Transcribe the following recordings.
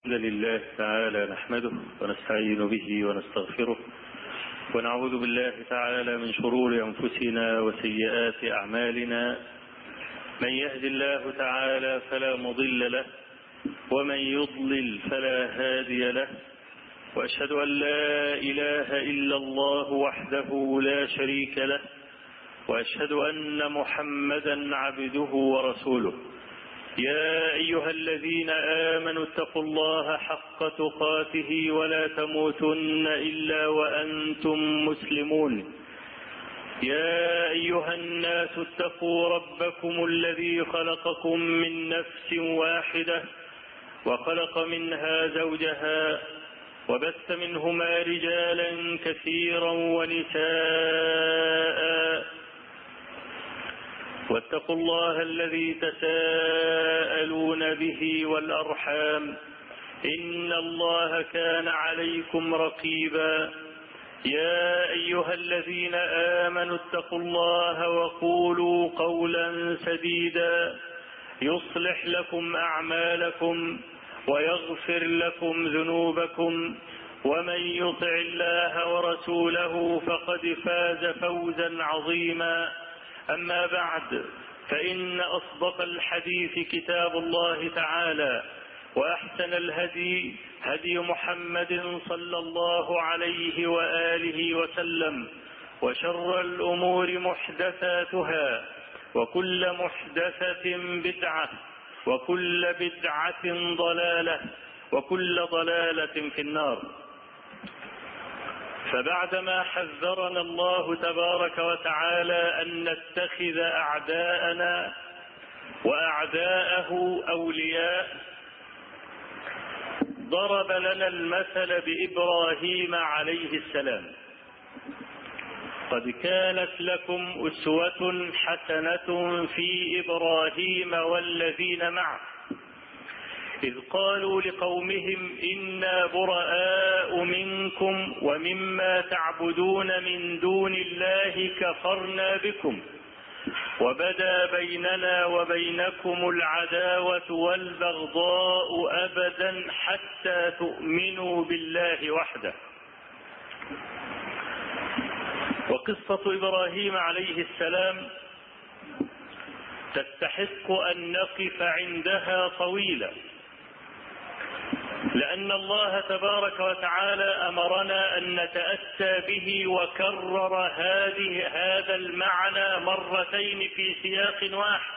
الحمد لله تعالى نحمده ونستعين به ونستغفره ونعوذ بالله تعالى من شرور أنفسنا وسيئات أعمالنا. من يهد الله تعالى فلا مضل له ومن يضلل فلا هادي له، وأشهد أن لا إله إلا الله وحده لا شريك له، وأشهد أن محمدا عبده ورسوله. يا أيها الذين آمنوا اتقوا الله حق تقاته ولا تموتن إلا وأنتم مسلمون. يا أيها الناس اتقوا ربكم الذي خلقكم من نفس واحدة وخلق منها زوجها وبث منهما رجالا كثيرا ونساء، واتقوا الله الذي تساءلون به والأرحام إن الله كان عليكم رقيبا. يا أيها الذين آمنوا اتقوا الله وقولوا قولا سديدا يصلح لكم أعمالكم ويغفر لكم ذنوبكم، ومن يطع الله ورسوله فقد فاز فوزا عظيما. أما بعد، فإن أصدق الحديث كتاب الله تعالى، وأحسن الهدي هدي محمد صلى الله عليه وآله وسلم، وشر الأمور محدثاتها، وكل محدثة بدعة، وكل بدعة ضلالة، وكل ضلالة في النار. فبعدما حذرنا الله تبارك وتعالى أن نتخذ أعداءنا وأعداءه أولياء، ضرب لنا المثل بإبراهيم عليه السلام. قد كانت لكم أسوة حسنة في إبراهيم والذين معه إذ قالوا لقومهم إنا براء منكم ومما تعبدون من دون الله كفرنا بكم وبدا بيننا وبينكم العداوة والبغضاء أبدا حتى تؤمنوا بالله وحده. وقصة إبراهيم عليه السلام تستحق أن نقف عندها طويلا، لأن الله تبارك وتعالى أمرنا أن نتأتى به، وكرر هذا المعنى مرتين في سياق واحد.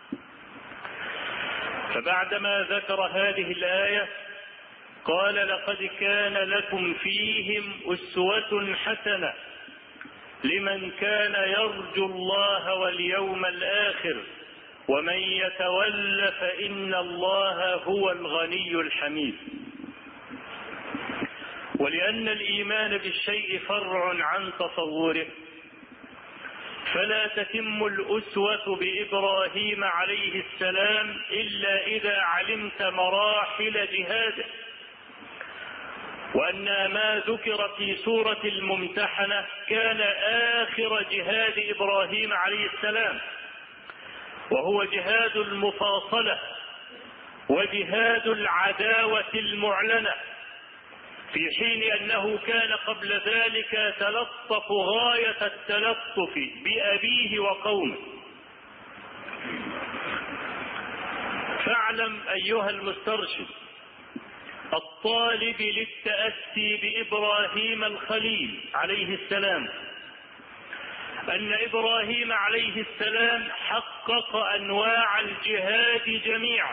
فبعدما ذكر هذه الآية قال: لقد كان لكم فيهم أسوة حسنة لمن كان يرجو الله واليوم الآخر ومن يتول فإن الله هو الغني الحميد. ولأن الإيمان بالشيء فرع عن تصوره، فلا تتم الأسوة بإبراهيم عليه السلام إلا إذا علمت مراحل جهاده، وأن ما ذكر في سورة الممتحنة كان آخر جهاد إبراهيم عليه السلام، وهو جهاد المفاصلة وجهاد العداوة المعلنة، في حين أنه كان قبل ذلك تلطف غاية التلطف بأبيه وقومه. فاعلم أيها المسترشد الطالب للتأسي بإبراهيم الخليل عليه السلام أن إبراهيم عليه السلام حقق أنواع الجهاد جميعا.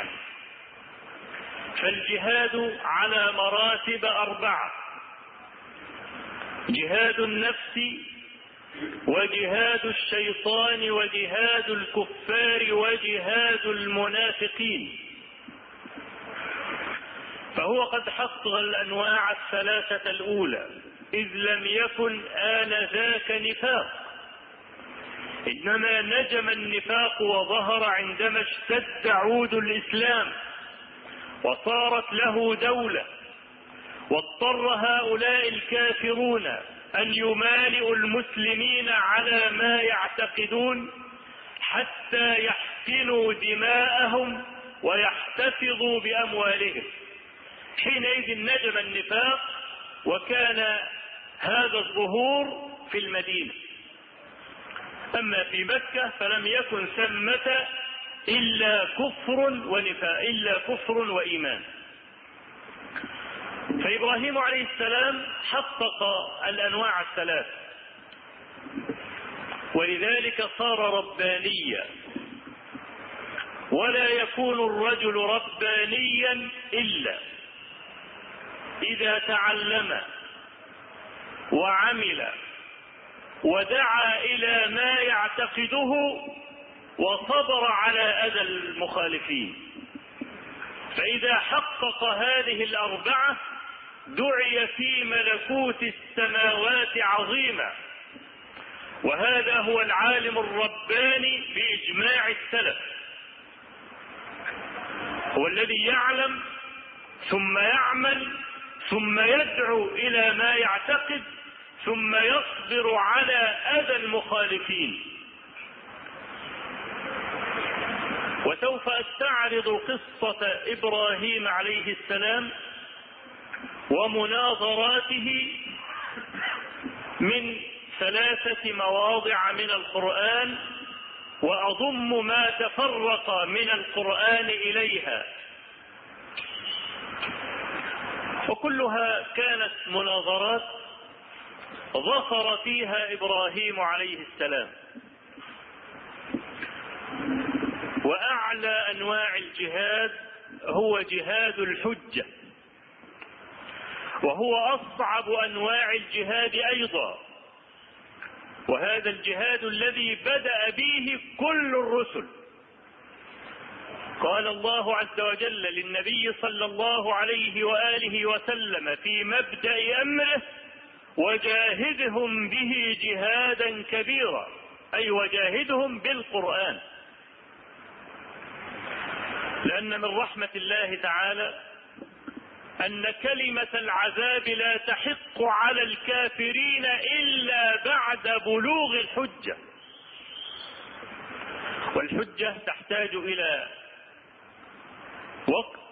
فالجهاد على مراتب 4: جهاد النفس، وجهاد الشيطان، وجهاد الكفار، وجهاد المنافقين. فهو قد حقق الأنواع الثلاثة الأولى، إذ لم يكن آنذاك نفاق، إنما نجم النفاق وظهر عندما اشتد عود الإسلام وصارت له دولة، واضطر هؤلاء الكافرون أن يمالئوا المسلمين على ما يعتقدون حتى يحقنوا دماءهم ويحتفظوا بأموالهم، حينئذ نجم النفاق، وكان هذا الظهور في المدينة. أما في مكة فلم يكن ثمة إلا كفر ونفاق، إلا كفر وإيمان. فإبراهيم عليه السلام حقق الأنواع الثلاث، ولذلك صار ربانيا. ولا يكون الرجل ربانيا إلا إذا تعلم وعمل ودعا إلى ما يعتقده وصبر على أذى المخالفين. فإذا حقق هذه الأربعة دعي في ملكوت السماوات عظيما، وهذا هو العالم الرباني بإجماع السلف، هو الذي يعلم ثم يعمل ثم يدعو إلى ما يعتقد ثم يصبر على أذى المخالفين. وسوف أستعرض قصة إبراهيم عليه السلام ومناظراته من 3 مواضع من القرآن، وأضم ما تفرق من القرآن إليها، وكلها كانت مناظرات ظفر فيها إبراهيم عليه السلام. وأعلى أنواع الجهاد هو جهاد الحجة، وهو أصعب أنواع الجهاد أيضا، وهذا الجهاد الذي بدأ به كل الرسل. قال الله عز وجل للنبي صلى الله عليه وآله وسلم في مبدأ أمره: وجاهدهم به جهادا كبيرا، أي وجاهدهم بالقرآن. لأن من رحمة الله تعالى أن كلمة العذاب لا تحق على الكافرين إلا بعد بلوغ الحجة، والحجة تحتاج إلى وقت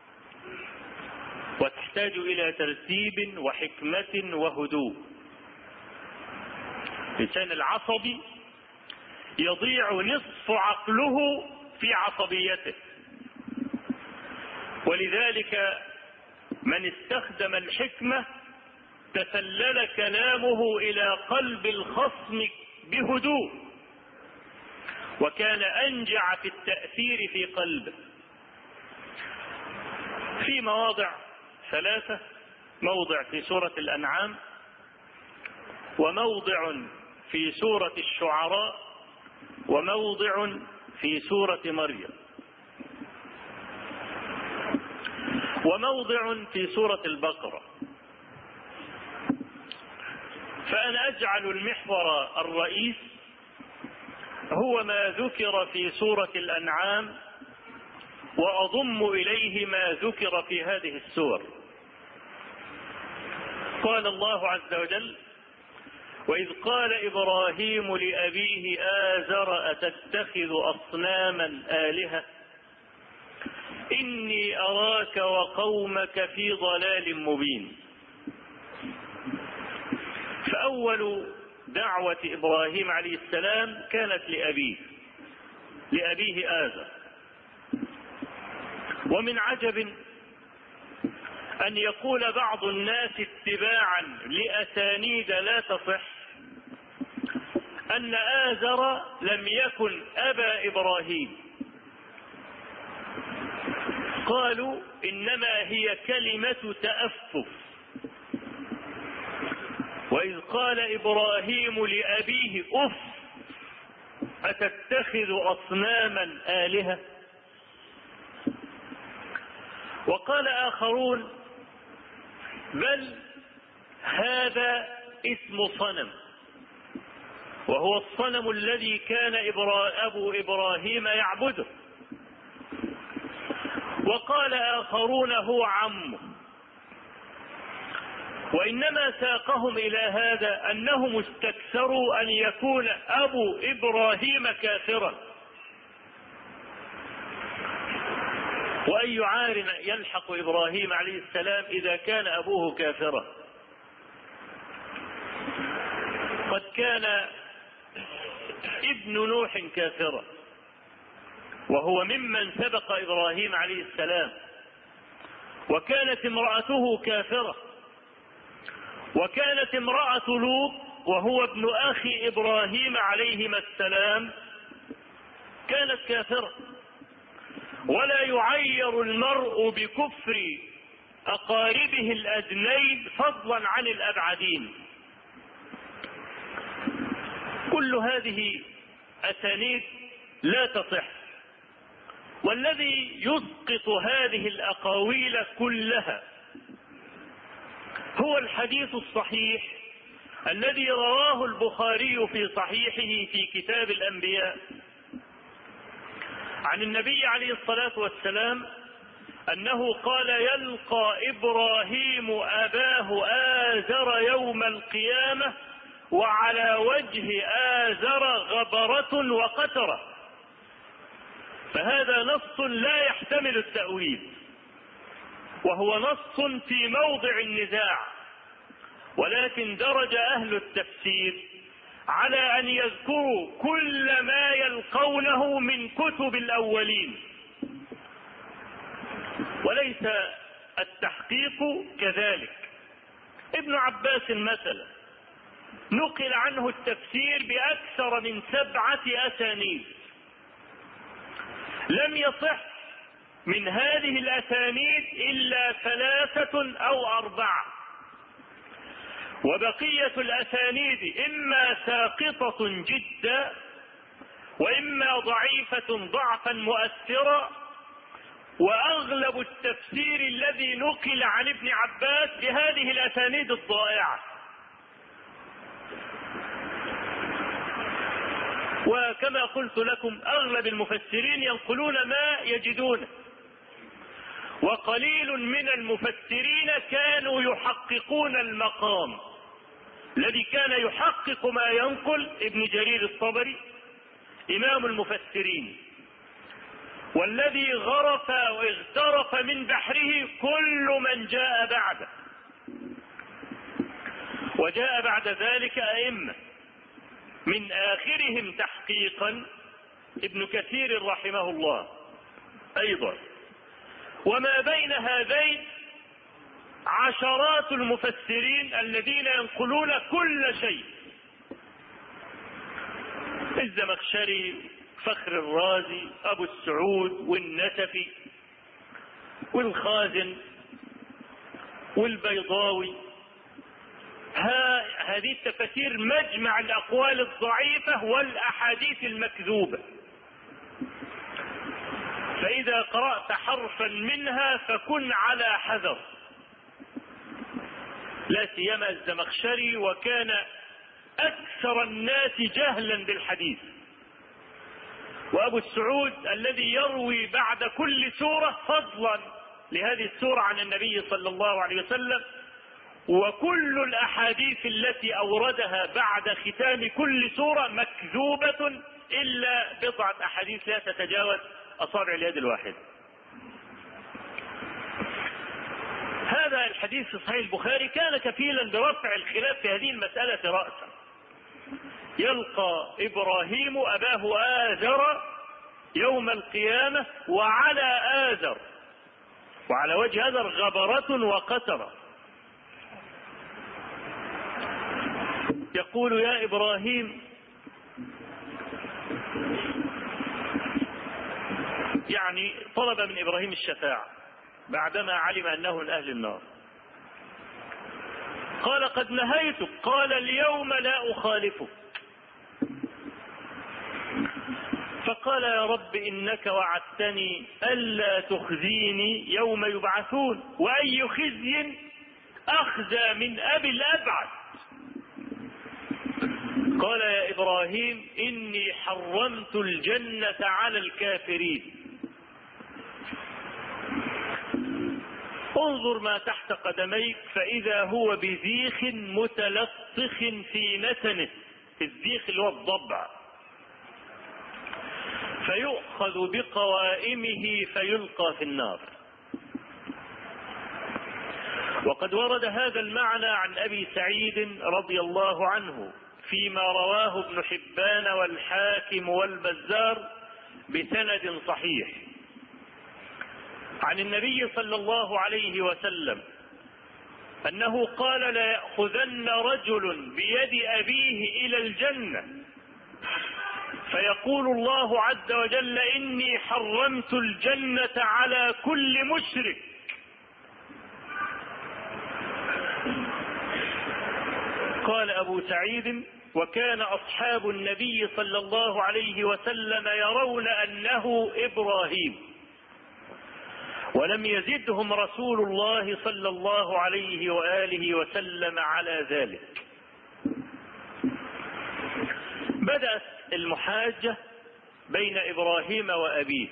وتحتاج إلى ترتيب وحكمة وهدوء. الإنسان العصبي يضيع نصف عقله في عصبيته، ولذلك من استخدم الحكمة تسلل كلامه إلى قلب الخصم بهدوء، وكان أنجع في التأثير في قلبه. في مواضع 3، موضع في سورة الأنعام، وموضع في سورة الشعراء، وموضع في سورة مريم، وموضع في سورة البقرة. فأنا أجعل المحور الرئيس هو ما ذكر في سورة الأنعام، وأضم إليه ما ذكر في هذه السور. قال الله عز وجل: وإذ قال إبراهيم لأبيه آزر أتتخذ أصناما آلهة إني أراك وقومك في ضلال مبين. فأول دعوة إبراهيم عليه السلام كانت لأبيه آزر. ومن عجب أن يقول بعض الناس اتباعا لأسانيد لا تصح أن آزر لم يكن أبا إبراهيم. قالوا إنما هي كلمة تأفف. وإذ قال إبراهيم لأبيه أف أتتخذ أصناما آلهة. وقال آخرون بل هذا اسم صنم، وهو الصنم الذي كان أبو إبراهيم يعبده. وقال آخرون هو عمه. وإنما ساقهم إلى هذا أنهم استكثروا أن يكون أبو إبراهيم كافرا، وأي عار يلحق إبراهيم عليه السلام إذا كان أبوه كافرا؟ قد كان ابن نوح كافرا، وهو ممن سبق إبراهيم عليه السلام، وكانت امرأته كافرة، وكانت امرأة لوط وهو ابن أخي إبراهيم عليهما السلام كانت كافرة. ولا يعير المرء بكفر أقاربه الأدنين فضلا عن الأبعدين. كل هذه أسانيد لا تصح، والذي يسقط هذه الأقاويل كلها هو الحديث الصحيح الذي رواه البخاري في صحيحه في كتاب الأنبياء عن النبي عليه الصلاة والسلام أنه قال: يلقى إبراهيم أباه آزر يوم القيامة وعلى وجه آزر غبرة وقترة. فهذا نص لا يحتمل التأويل، وهو نص في موضع النزاع، ولكن درج أهل التفسير على أن يذكروا كل ما يلقونه من كتب الأولين، وليس التحقيق كذلك. ابن عباس مثلا نقل عنه التفسير بأكثر من 7 أسانيد، لم يصح من هذه الأسانيد إلا 3 أو 4، وبقية الأسانيد إما ساقطة جدا وإما ضعيفة ضعفا مؤثرا. وأغلب التفسير الذي نقل عن ابن عباس بهذه الأسانيد الضائعة. وكما قلت لكم أغلب المفسرين ينقلون ما يجدونه، وقليل من المفسرين كانوا يحققون المقام. الذي كان يحقق ما ينقل ابن جرير الطبري إمام المفسرين، والذي غرف واغترف من بحره كل من جاء بعده. وجاء بعد ذلك أئمة من آخرهم تحقيقا ابن كثير رحمه الله أيضا. وما بين هذين عشرات المفسرين الذين ينقلون كل شيء: الزمخشري، فخر الرازي، أبو السعود، والنسفي، والخازن، والبيضاوي. هذه التفاسير مجمع الأقوال الضعيفة والأحاديث المكذوبة، فإذا قرأت حرفا منها فكن على حذر، لا سيما الزمخشري، وكان أكثر الناس جهلا بالحديث. وأبو السعود الذي يروي بعد كل سورة فضلا لهذه السورة عن النبي صلى الله عليه وسلم، وكل الأحاديث التي أوردها بعد ختام كل سورة مكذوبة إلا بضعة أحاديث لا تتجاوز أصابع اليد الواحدة. هذا الحديث في صحيح البخاري كان كفيلا برفع الخلاف في هذه المسألة رأسا. يلقى إبراهيم أباه آزر يوم القيامة وعلى آزر وعلى وجه آزر غبرة وقترة. يقول: يا إبراهيم، يعني طلب من إبراهيم الشفاعة بعدما علم أنه من أهل النار. قال: قد نهيتك. قال: اليوم لا أخالفك. فقال: يا رب إنك وعدتني ألا تخزيني يوم يبعثون، وأي خزي أخزى من أبي الأبعد. قال: يا إبراهيم إني حرمت الجنة على الكافرين. انظر ما تحت قدميك فإذا هو بذيخ متلطخ في نتنه، الذيخ اللي هو الضبع. فيؤخذ بقوائمه فيلقى في النار. وقد ورد هذا المعنى عن أبي سعيد رضي الله عنه فيما رواه ابن حبان والحاكم والبزار بسند صحيح عن النبي صلى الله عليه وسلم أنه قال: لا يأخذن رجل بيد أبيه إلى الجنة فيقول الله عز وجل: إني حرمت الجنة على كل مشرك. قال أبو سعيد: وكان أصحاب النبي صلى الله عليه وسلم يرون أنه إبراهيم، ولم يزدهم رسول الله صلى الله عليه وآله وسلم على ذلك. بدأت المحاجة بين إبراهيم وأبيه،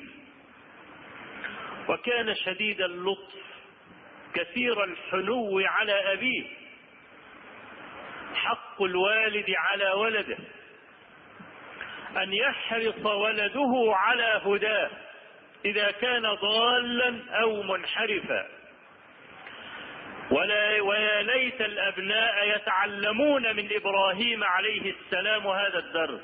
وكان شديد اللطف كثير الحنو على أبيه، حق الوالد على ولده أن يحرص ولده على هداه إذا كان ضالا أو منحرفا. ويا ليت الأبناء يتعلمون من إبراهيم عليه السلام هذا الدرس.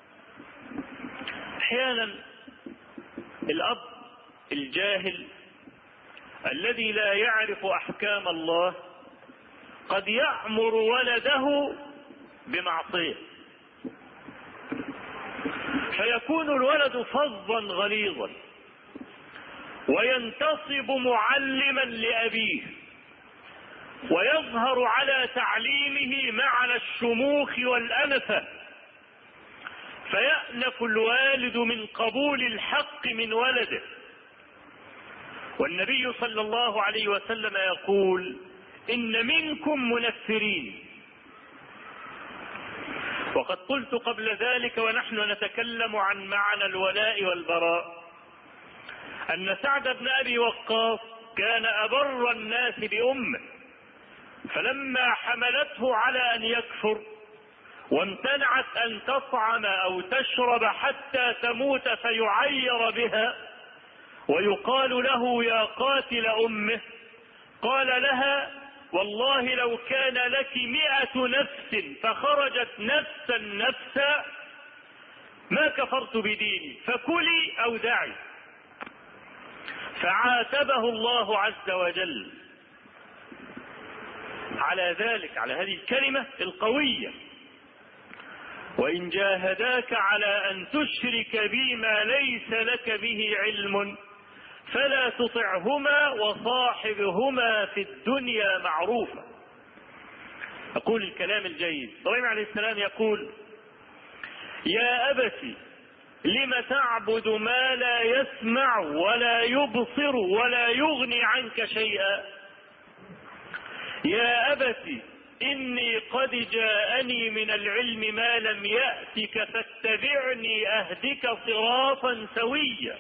أحيانا الأب الجاهل الذي لا يعرف أحكام الله قد يأمر ولده بمعصية، فيكون الولد فظا غليظا وينتصب معلما لأبيه، ويظهر على تعليمه معنى الشموخ والأنفة، فيأنف الوالد من قبول الحق من ولده. والنبي صلى الله عليه وسلم يقول: إن منكم منفرين. وقد قلت قبل ذلك ونحن نتكلم عن معنى الولاء والبراء أن سعد بن أبي وقاص كان أبر الناس بأمه، فلما حملته على أن يكفر وامتنعت أن تطعم أو تشرب حتى تموت فيعير بها ويقال له: يا قاتل أمه، قال لها: والله لو كان لك 100 نفس فخرجت نفسا ما كفرت بديني، فكلي أو دعي. فعاتبه الله عز وجل على ذلك، على هذه الكلمة القوية: وإن جاهداك على أن تشرك بي ما ليس لك به علم فلا تطعهما وصاحبهما في الدنيا معروفا. أقول الكلام الجيد. إبراهيم عليه السلام يقول: يا أبت لم تعبد ما لا يسمع ولا يبصر ولا يغني عنك شيئا. يا أبت إني قد جاءني من العلم ما لم يأتك فاتبعني أهدك صراطا سويا.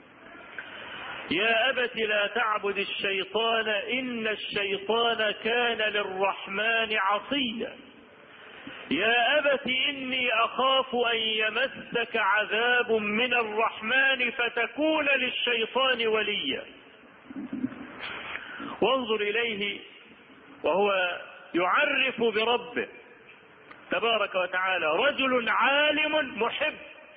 يا أبت لا تعبد الشيطان إن الشيطان كان للرحمن عصيا. يا أبت إني أخاف أن يمسك عذاب من الرحمن فتكون للشيطان وليا. وانظر إليه وهو يعرف بربه تبارك وتعالى، رجل عالم محب،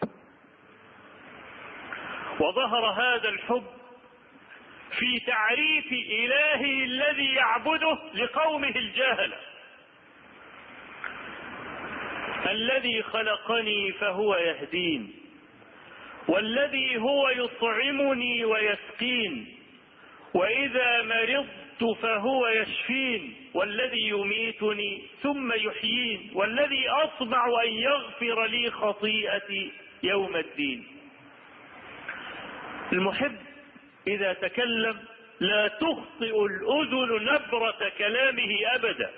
وظهر هذا الحب في تعريف إلهه الذي يعبده لقومه الجاهلة: الذي خلقني فهو يهدين، والذي هو يطعمني ويسقين، وإذا مرضت فهو يشفين، والذي يميتني ثم يحيين، والذي أطمع أن يغفر لي خطيئتي يوم الدين. المحب إذا تكلم لا تخطئ الأذن نبرة كلامه أبدا.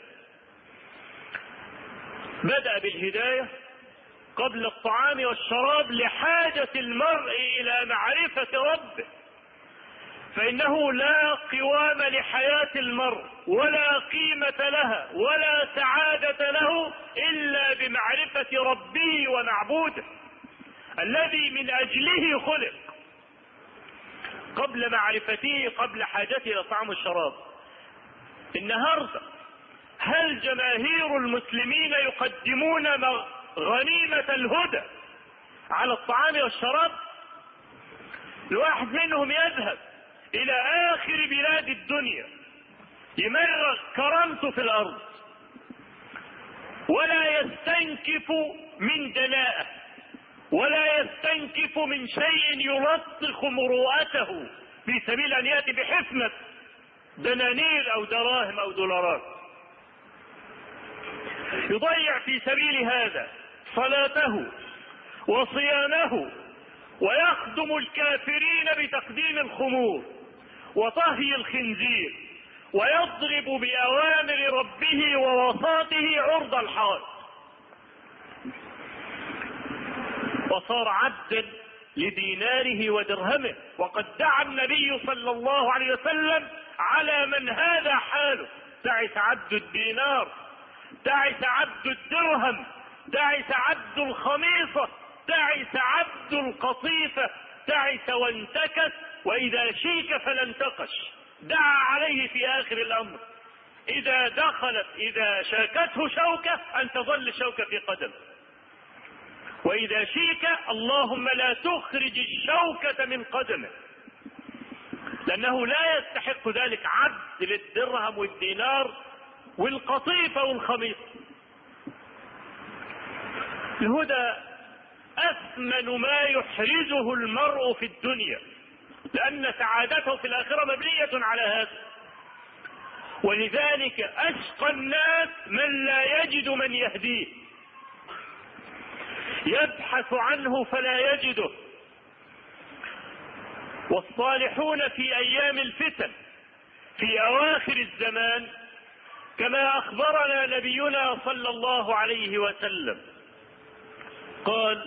بدأ بالهداية قبل الطعام والشراب لحاجة المرء إلى معرفة ربه، فإنه لا قوام لحياة المرء ولا قيمة لها ولا سعادة له إلا بمعرفة ربه ومعبوده. الذي من أجله خلق، قبل معرفته، قبل حاجته إلى الطعام والشراب. النهارده هل جماهير المسلمين يقدمون غنيمة الهدى على الطعام والشراب؟ الواحد منهم يذهب إلى آخر بلاد الدنيا يمرغ كرامته في الأرض، ولا يستنكف من دناءه، ولا يستنكف من شيء يلطخ مروءته في سبيل أن يأتي بحفنة دنانير أو دراهم أو دولارات. يضيع في سبيل هذا صلاته وصيامه، ويخدم الكافرين بتقديم الخمور وطهي الخنزير، ويضرب بأوامر ربه ووساطه عرض الحائط، وصار عبدا لديناره ودرهمه. وقد دعا النبي صلى الله عليه وسلم على من هذا حاله: تعس عبد الدينار، تعس عبد الدرهم، تعس عبد الخميصة، تعس عبد القطيفة، تعس وانتكس، وإذا شيك فلا انتقش. دعا عليه في آخر الأمر إذا شاكته شوكة أن تظل الشوكة في قدم، وإذا شيك اللهم لا تخرج الشوكة من قدمه، لأنه لا يستحق ذلك عبد للدرهم والدينار والقطيفة والخميص. الهدى أثمن ما يحرزه المرء في الدنيا، لأن سعادته في الآخرة مبنية على هذا. ولذلك أشقى الناس من لا يجد من يهديه، يبحث عنه فلا يجده. والصالحون في أيام الفتن في أواخر الزمان، كما أخبرنا نبينا صلى الله عليه وسلم قال: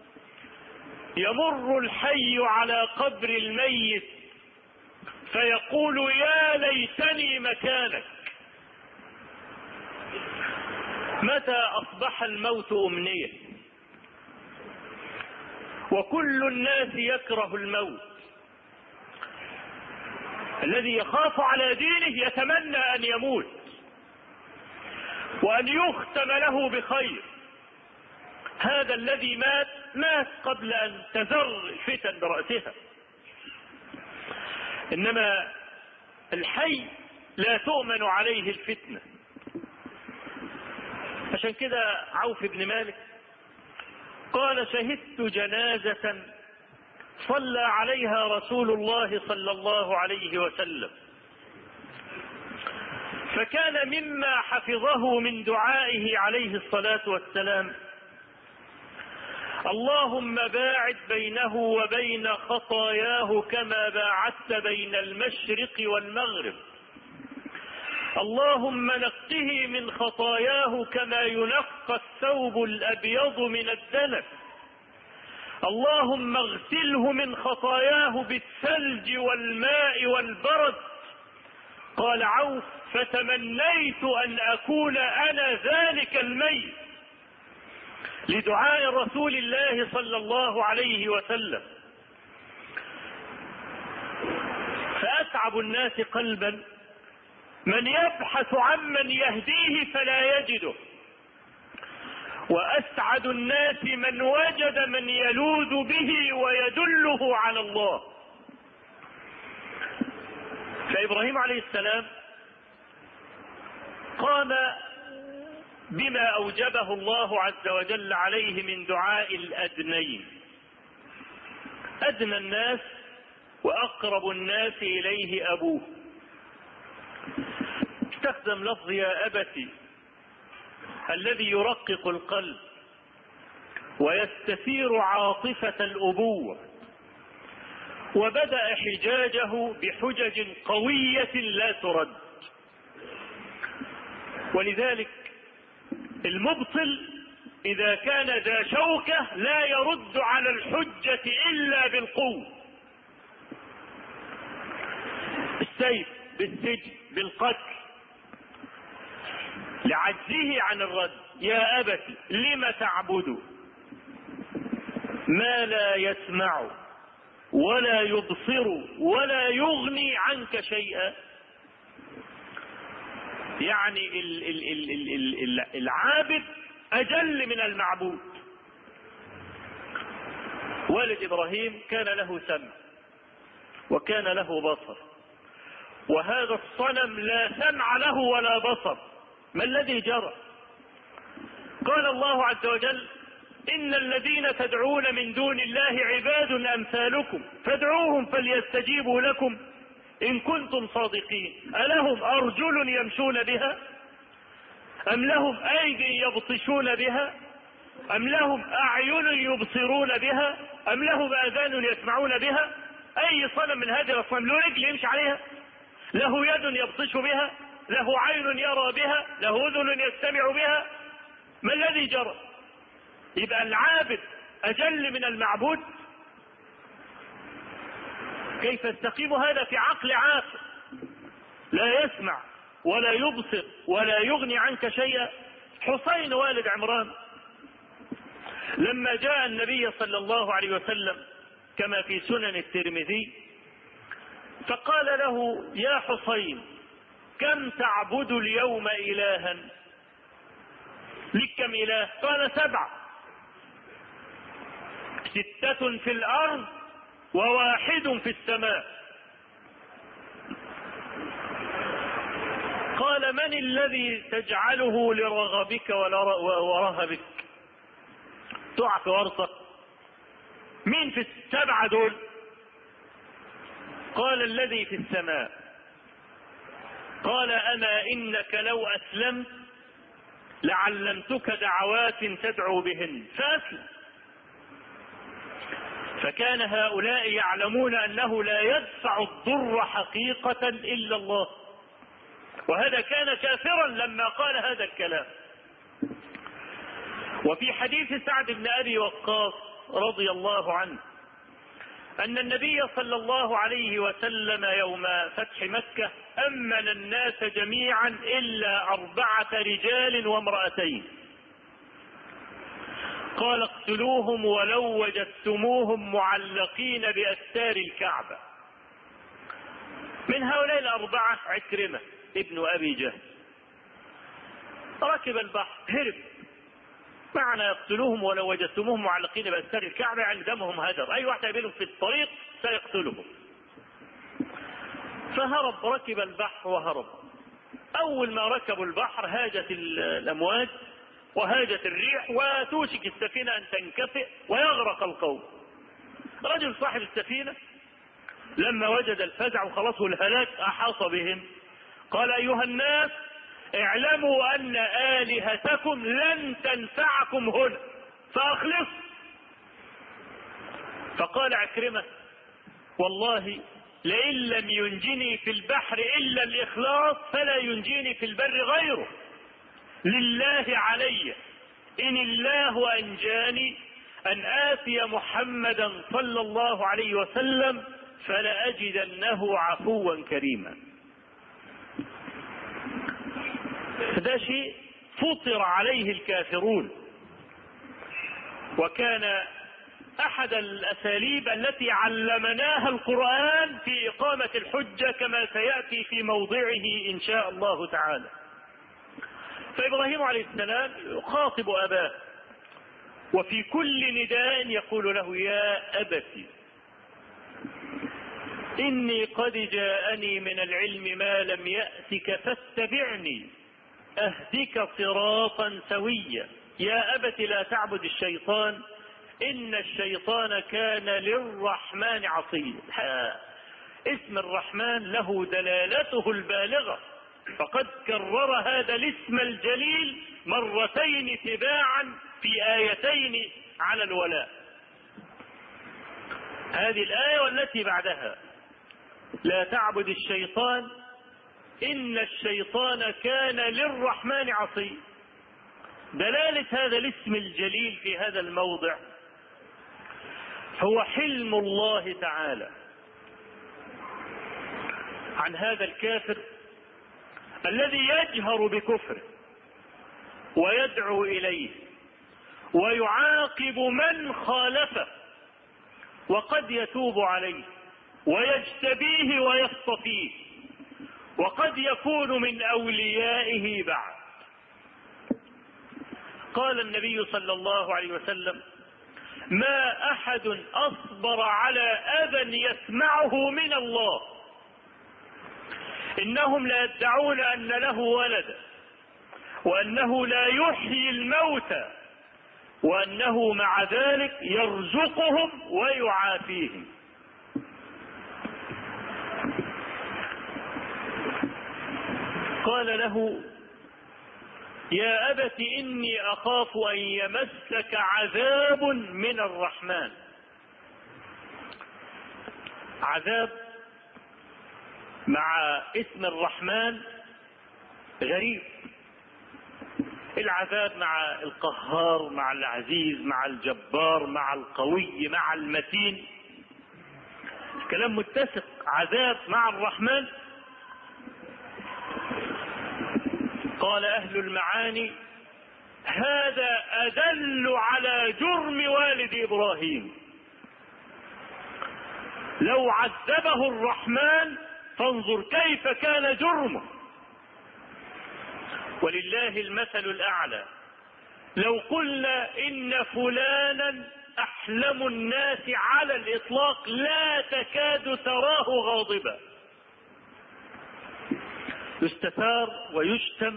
يمر الحي على قبر الميت فيقول: يا ليتني مكانك. متى أصبح الموت أمنية؟ وكل الناس يكره الموت. الذي يخاف على دينه يتمنى أن يموت وأن يختم له بخير. هذا الذي مات قبل أن تزر الفتن برأسها. إنما الحي لا تؤمن عليه الفتنة. عشان كده عوف بن مالك قال: شهدت جنازة صلى عليها رسول الله صلى الله عليه وسلم، فكان مما حفظه من دعائه عليه الصلاة والسلام: اللهم باعد بينه وبين خطاياه كما باعدت بين المشرق والمغرب، اللهم نقه من خطاياه كما ينقى الثوب الأبيض من الدنس، اللهم اغسله من خطاياه بالثلج والماء والبرد. قال عوف: فتمنيت أن أكون أنا ذلك الميت، لدعاء رسول الله صلى الله عليه وسلم. فأتعب الناس قلبا من يبحث عمن يهديه فلا يجده، وأسعد الناس من وجد من يلوذ به ويدله على الله. فإبراهيم عليه السلام قام بما أوجبه الله عز وجل عليه من دعاء الأدنين. أدنى الناس وأقرب الناس إليه أبوه. استخدم لفظ يا أبتي الذي يرقق القلب ويستثير عاطفة الأبوة، وبدأ حجاجه بحجج قوية لا ترد. ولذلك المبطل إذا كان ذا شوكة لا يرد على الحجة إلا بالقوة، بالسيف، بالسجن، بالقتل، لعجزه عن الرد. يا أبت لم تعبد ما لا يسمع ولا يبصر ولا يغني عنك شيئا. يعني العابد أجل من المعبود. والد إبراهيم كان له سمع وكان له بصر، وهذا الصنم لا سمع له ولا بصر. ما الذي جرى؟ قال الله عز وجل: إن الذين تدعون من دون الله عباد أمثالكم فادعوهم فليستجيبوا لكم إن كنتم صادقين. ألهم أرجل يمشون بها أم لهم أيدي يبطشون بها أم لهم أعين يبصرون بها أم لهم آذان يسمعون بها؟ أي صنم من هذه الأصنام له رجل يمشي عليها؟ له يد يبطش بها؟ له عين يرى بها؟ له أذن يستمع بها؟ ما الذي جرى؟ يبقى العابد أجل من المعبود؟ كيف يستقيم هذا في عقل عاقل لا يسمع ولا يبصر ولا يغني عنك شيئا؟ حسين والد عمران لما جاء النبي صلى الله عليه وسلم كما في سنن الترمذي فقال له: يا حسين، كم تعبد اليوم إلها؟ لك كم إله؟ قال: 7، 6 في الأرض و1 في السماء. قال: من الذي تجعله لرغبك ورهبك؟ تقع في ورطة. مين في ال7 دول؟ قال: الذي في السماء. قال: أما إنك لو أسلمت لعلمتك دعوات تدعو بهن فأسلم. فكان هؤلاء يعلمون أنه لا يدفع الضر حقيقة إلا الله، وهذا كان كافرا لما قال هذا الكلام. وفي حديث سعد بن أبي وقاص رضي الله عنه أن النبي صلى الله عليه وسلم يوم فتح مكة أمن الناس جميعا إلا 4 رجال وامرأتين. قال: اقتلوهم ولو وجدتموهم معلقين بأستار الكعبة. من هؤلاء ال4 عكرمة ابن أبي جهل ركب البحر هرب. معنى يقتلوهم ولو وجدتموهم معلقين بأستار الكعبة يعني دمهم هدر، أي واحد يقابلهم في الطريق سيقتلهم. فهرب، ركب البحر وهرب. أول ما ركبوا البحر هاجت الأمواج وهاجت الريح وتوشك السفينة أن تنكفئ ويغرق القوم. رجل صاحب السفينة لما وجد الفزع وخلاص الهلاك أحاط بهم قال: أيها الناس، اعلموا أن آلهتكم لن تنفعكم هنا فأخلصوا. فقال عكرمة: والله لئن لم ينجني في البحر إلا الإخلاص فلا ينجيني في البر غيره. لله علي إن الله أنجاني أن آتي محمدا صلى الله عليه وسلم فلأجدنه عفوا كريما. هذا شيء فطر عليه الكافرون، وكان أحد الأساليب التي علمناها القرآن في إقامة الحجة كما سيأتي في موضعه إن شاء الله تعالى. فإبراهيم عليه السلام يخاطب أباه وفي كل نداء يقول له: يا أبت إني قد جاءني من العلم ما لم يأتك فاتبعني أهدك صراطا سويا. يا أبت لا تعبد الشيطان إن الشيطان كان للرحمن عصيا. اسم الرحمن له دلالته البالغة، فقد كرر هذا الاسم الجليل 2 تباعا في آيتين على الولاء. هذه الآية والتي بعدها: لا تعبد الشيطان إن الشيطان كان للرحمن عصيا. دلالة هذا الاسم الجليل في هذا الموضع هو حلم الله تعالى عن هذا الكافر الذي يجهر بكفره ويدعو إليه ويعاقب من خالفه، وقد يتوب عليه ويجتبيه ويصطفيه، وقد يكون من أوليائه بعد. قال النبي صلى الله عليه وسلم: ما أحد أصبر على أذى يسمعه من الله. إنهم لا يدعون أن له ولدا، وأنه لا يحيي الموتى، وأنه مع ذلك يرزقهم ويعافيهم. قال له: يا أبت إني أخاف أن يمسك عذاب من الرحمن. عذاب مع اسم الرحمن غريب. العذاب مع القهار، مع العزيز، مع الجبار، مع القوي، مع المتين، كلام متسق. عذاب مع الرحمن. قال أهل المعاني: هذا أدل على جرم والد إبراهيم. لو عذبه الرحمن فانظر كيف كان جرمه. ولله المثل الأعلى. لو قلنا إن فلانا أحلم الناس على الإطلاق لا تكاد تراه غاضبا، يستثار ويشتم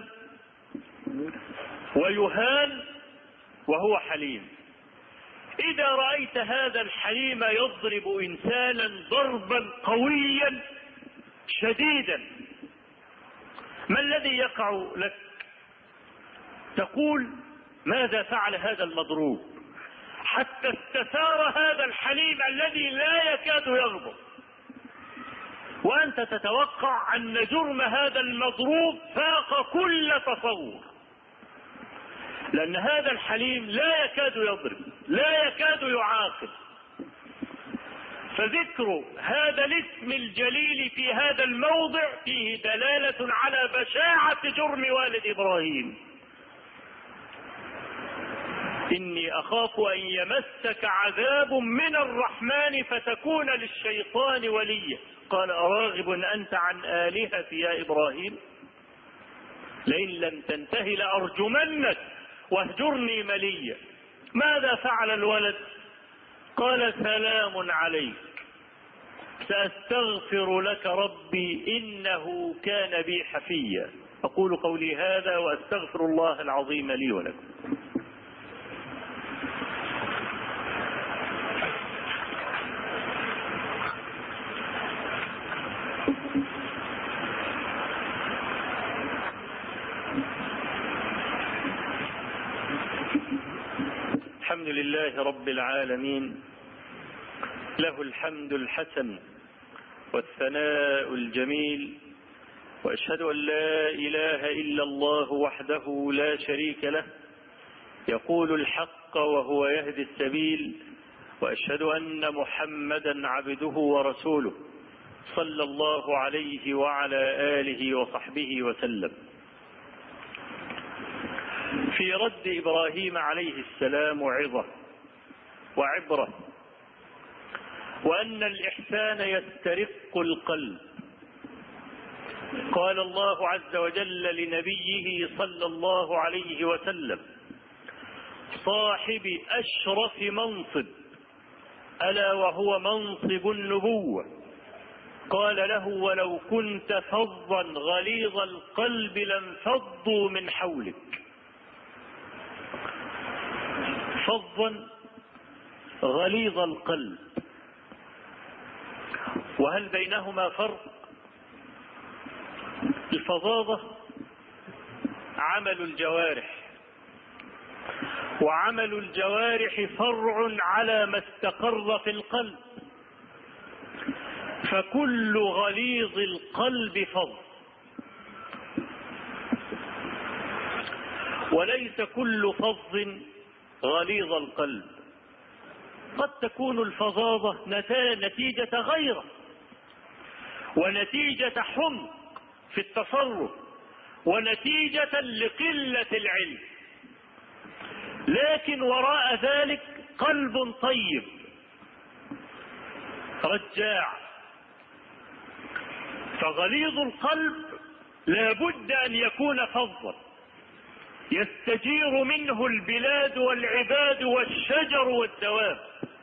ويهان وهو حليم. إذا رأيت هذا الحليم يضرب إنسانا ضربا قويا شديدا، ما الذي يقع لك؟ تقول: ماذا فعل هذا المضروب حتى استثار هذا الحليم الذي لا يكاد يغضب؟ وأنت تتوقع أن جرم هذا المضروب فاق كل تصور، لأن هذا الحليم لا يكاد يضرب، لا يكاد يعاقب. فذكر هذا الاسم الجليل في هذا الموضع فيه دلالة على بشاعة جرم والد إبراهيم. إني أخاف أن يمسك عذاب من الرحمن فتكون للشيطان وليا. قال: أراغب أنت عن آلهتي يا إبراهيم؟ لئن لم تنته لأرجمنك واهجرني مليا. ماذا فعل الولد؟ قال: سلام عليك، سأستغفر لك ربي إنه كان بي حفيا. أقول قولي هذا وأستغفر الله العظيم لي ولكم. الحمد لله رب العالمين، له الحمد الحسن والثناء الجميل، وأشهد أن لا إله إلا الله وحده لا شريك له، يقول الحق وهو يهدي السبيل، وأشهد أن محمدا عبده ورسوله صلى الله عليه وعلى آله وصحبه وسلم. في رد إبراهيم عليه السلام عظة وعبرة، وأن الإحسان يسترق القلب. قال الله عز وجل لنبيه صلى الله عليه وسلم: صاحب أشرف منصب، ألا وهو منصب النبوة. قال له: ولو كنت فظا غليظ القلب لانفضوا من حولك. فظا غليظ القلب، وهل بينهما فرق؟ الفظاظة عمل الجوارح، وعمل الجوارح فرع على ما استقر في القلب، فكل غليظ القلب فظ، وليس كل فظ غليظ القلب. قد تكون الفظاظة نتيجة غيرة، ونتيجة حمق في التصرف، ونتيجة لقلة العلم. لكن وراء ذلك قلب طيب رجاع. فغليظ القلب لا بد أن يكون فظا يستجير منه البلاد والعباد والشجر والدواب.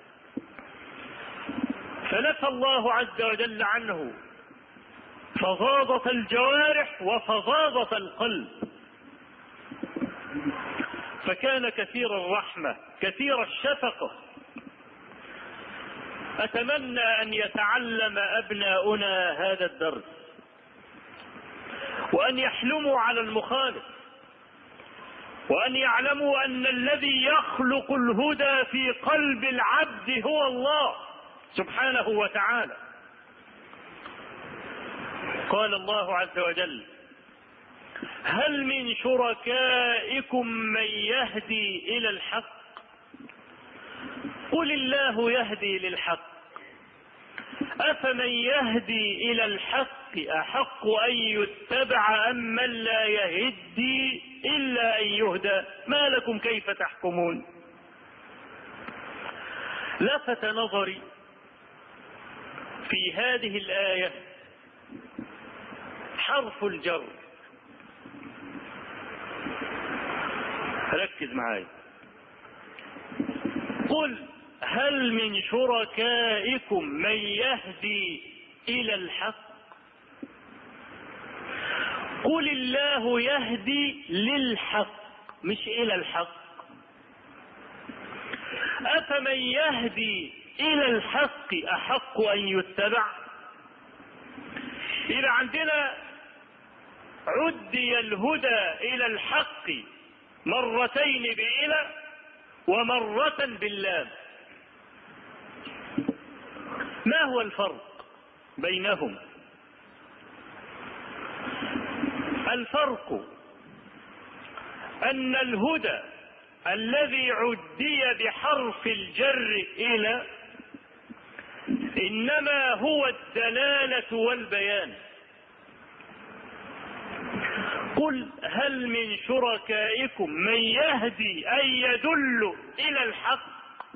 فنفى الله عز وجل عنه فظاظة الجوارح وفظاظة القلب، فكان كثير الرحمة كثير الشفقة. أتمنى أن يتعلم أبناؤنا هذا الدرس وأن يحلموا على المخالف، وأن يعلموا أن الذي يخلق الهدى في قلب العبد هو الله سبحانه وتعالى. قال الله عز وجل: هل من شركائكم من يهدي إلى الحق؟ قل الله يهدي للحق، أفمن يهدي إلى الحق أحق أن يتبع أم من لا يهدي إلا أن يهدى؟ ما لكم كيف تحكمون؟ لفت نظري في هذه الآية حرف الجر. ركز معايا. قل هل من شركائكم من يهدي إلى الحق؟ قل الله يهدي للحق مش إلى الحق. أفمن يهدي إلى الحق أحق أن يتبع؟ إذا عندنا عدي الهدى إلى الحق مرتين بإلى ومرة باللام. ما هو الفرق بينهم؟ الفرق أن الهدى الذي عدي بحرف الجر إلى إنما هو الدلالة والبيان. قل هل من شركائكم من يهدي أن يدل إلى الحق،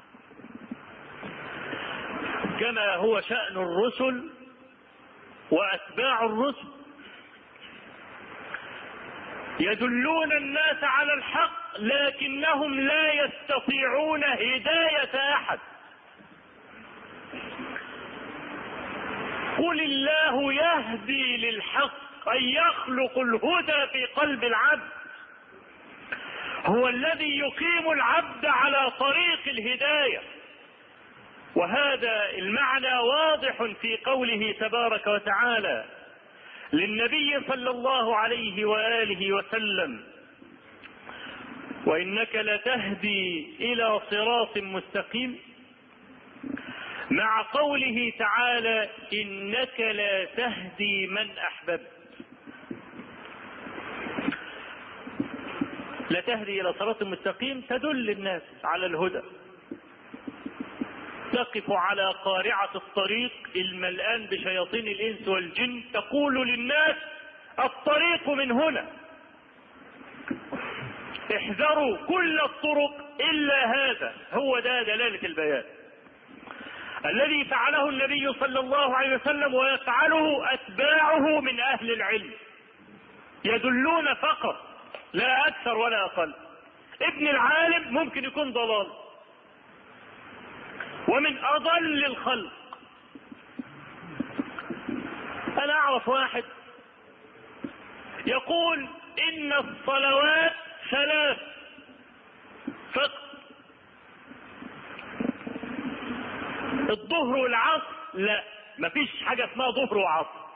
كما هو شأن الرسل وأتباع الرسل، يدلون الناس على الحق لكنهم لا يستطيعون هداية أحد. قل الله يهدي للحق أن يخلق الهدى في قلب العبد، هو الذي يقيم العبد على طريق الهداية. وهذا المعنى واضح في قوله تبارك وتعالى للنبي صلى الله عليه وآله وسلم: وإنك لتهدي إلى صراط مستقيم، مع قوله تعالى: إنك لا تهدي من أحببت. لا تهدي إلى صراط مستقيم تدل الناس على الهدى، تقف على قارعة الطريق الملآن بشياطين الإنس والجن، تقول للناس: الطريق من هنا، احذروا كل الطرق إلا هذا. هو ده دلالة البيان الذي فعله النبي صلى الله عليه وسلم ويفعله أتباعه من أهل العلم، يدلون فقط لا أكثر ولا أقل. ابن العالم ممكن يكون ضلال ومن أضل الخلق. أنا أعرف واحد يقول إن الصلوات 3 فقط، الظهر والعصر لا، مفيش حاجة اسمها ظهر وعصر.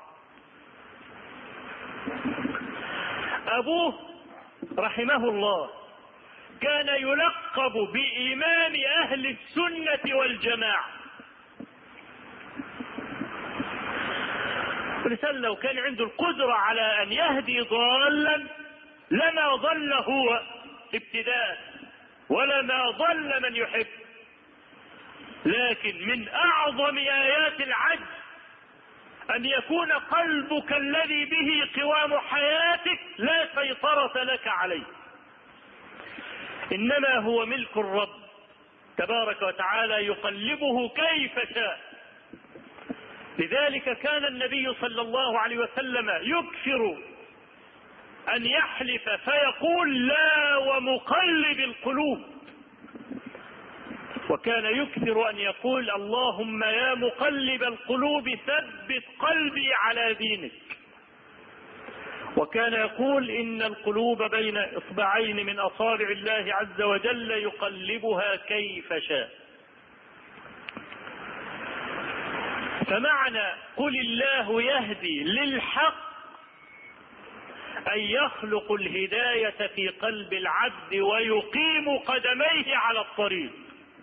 أبوه رحمه الله كان يلقب بإمام أهل السنة والجماعة. الإنسان لو كان عنده القدرة على أن يهدي ضالا لما ضل هو ابتداء ولما ضل من يحب. لكن من أعظم آيات العجز أن يكون قلبك الذي به قوام حياتك لا سيطرة لك عليه. إنما هو ملك الرب تبارك وتعالى يقلبه كيف شاء. لذلك كان النبي صلى الله عليه وسلم يكثر أن يحلف فيقول لا ومقلب القلوب، وكان يكثر أن يقول اللهم يا مقلب القلوب ثبت قلبي على دينك، وكان يقول إن القلوب بين إصبعين من أصابع الله عز وجل يقلبها كيف شاء. فمعنى قل الله يهدي للحق أن يخلق الهداية في قلب العبد ويقيم قدميه على الطريق.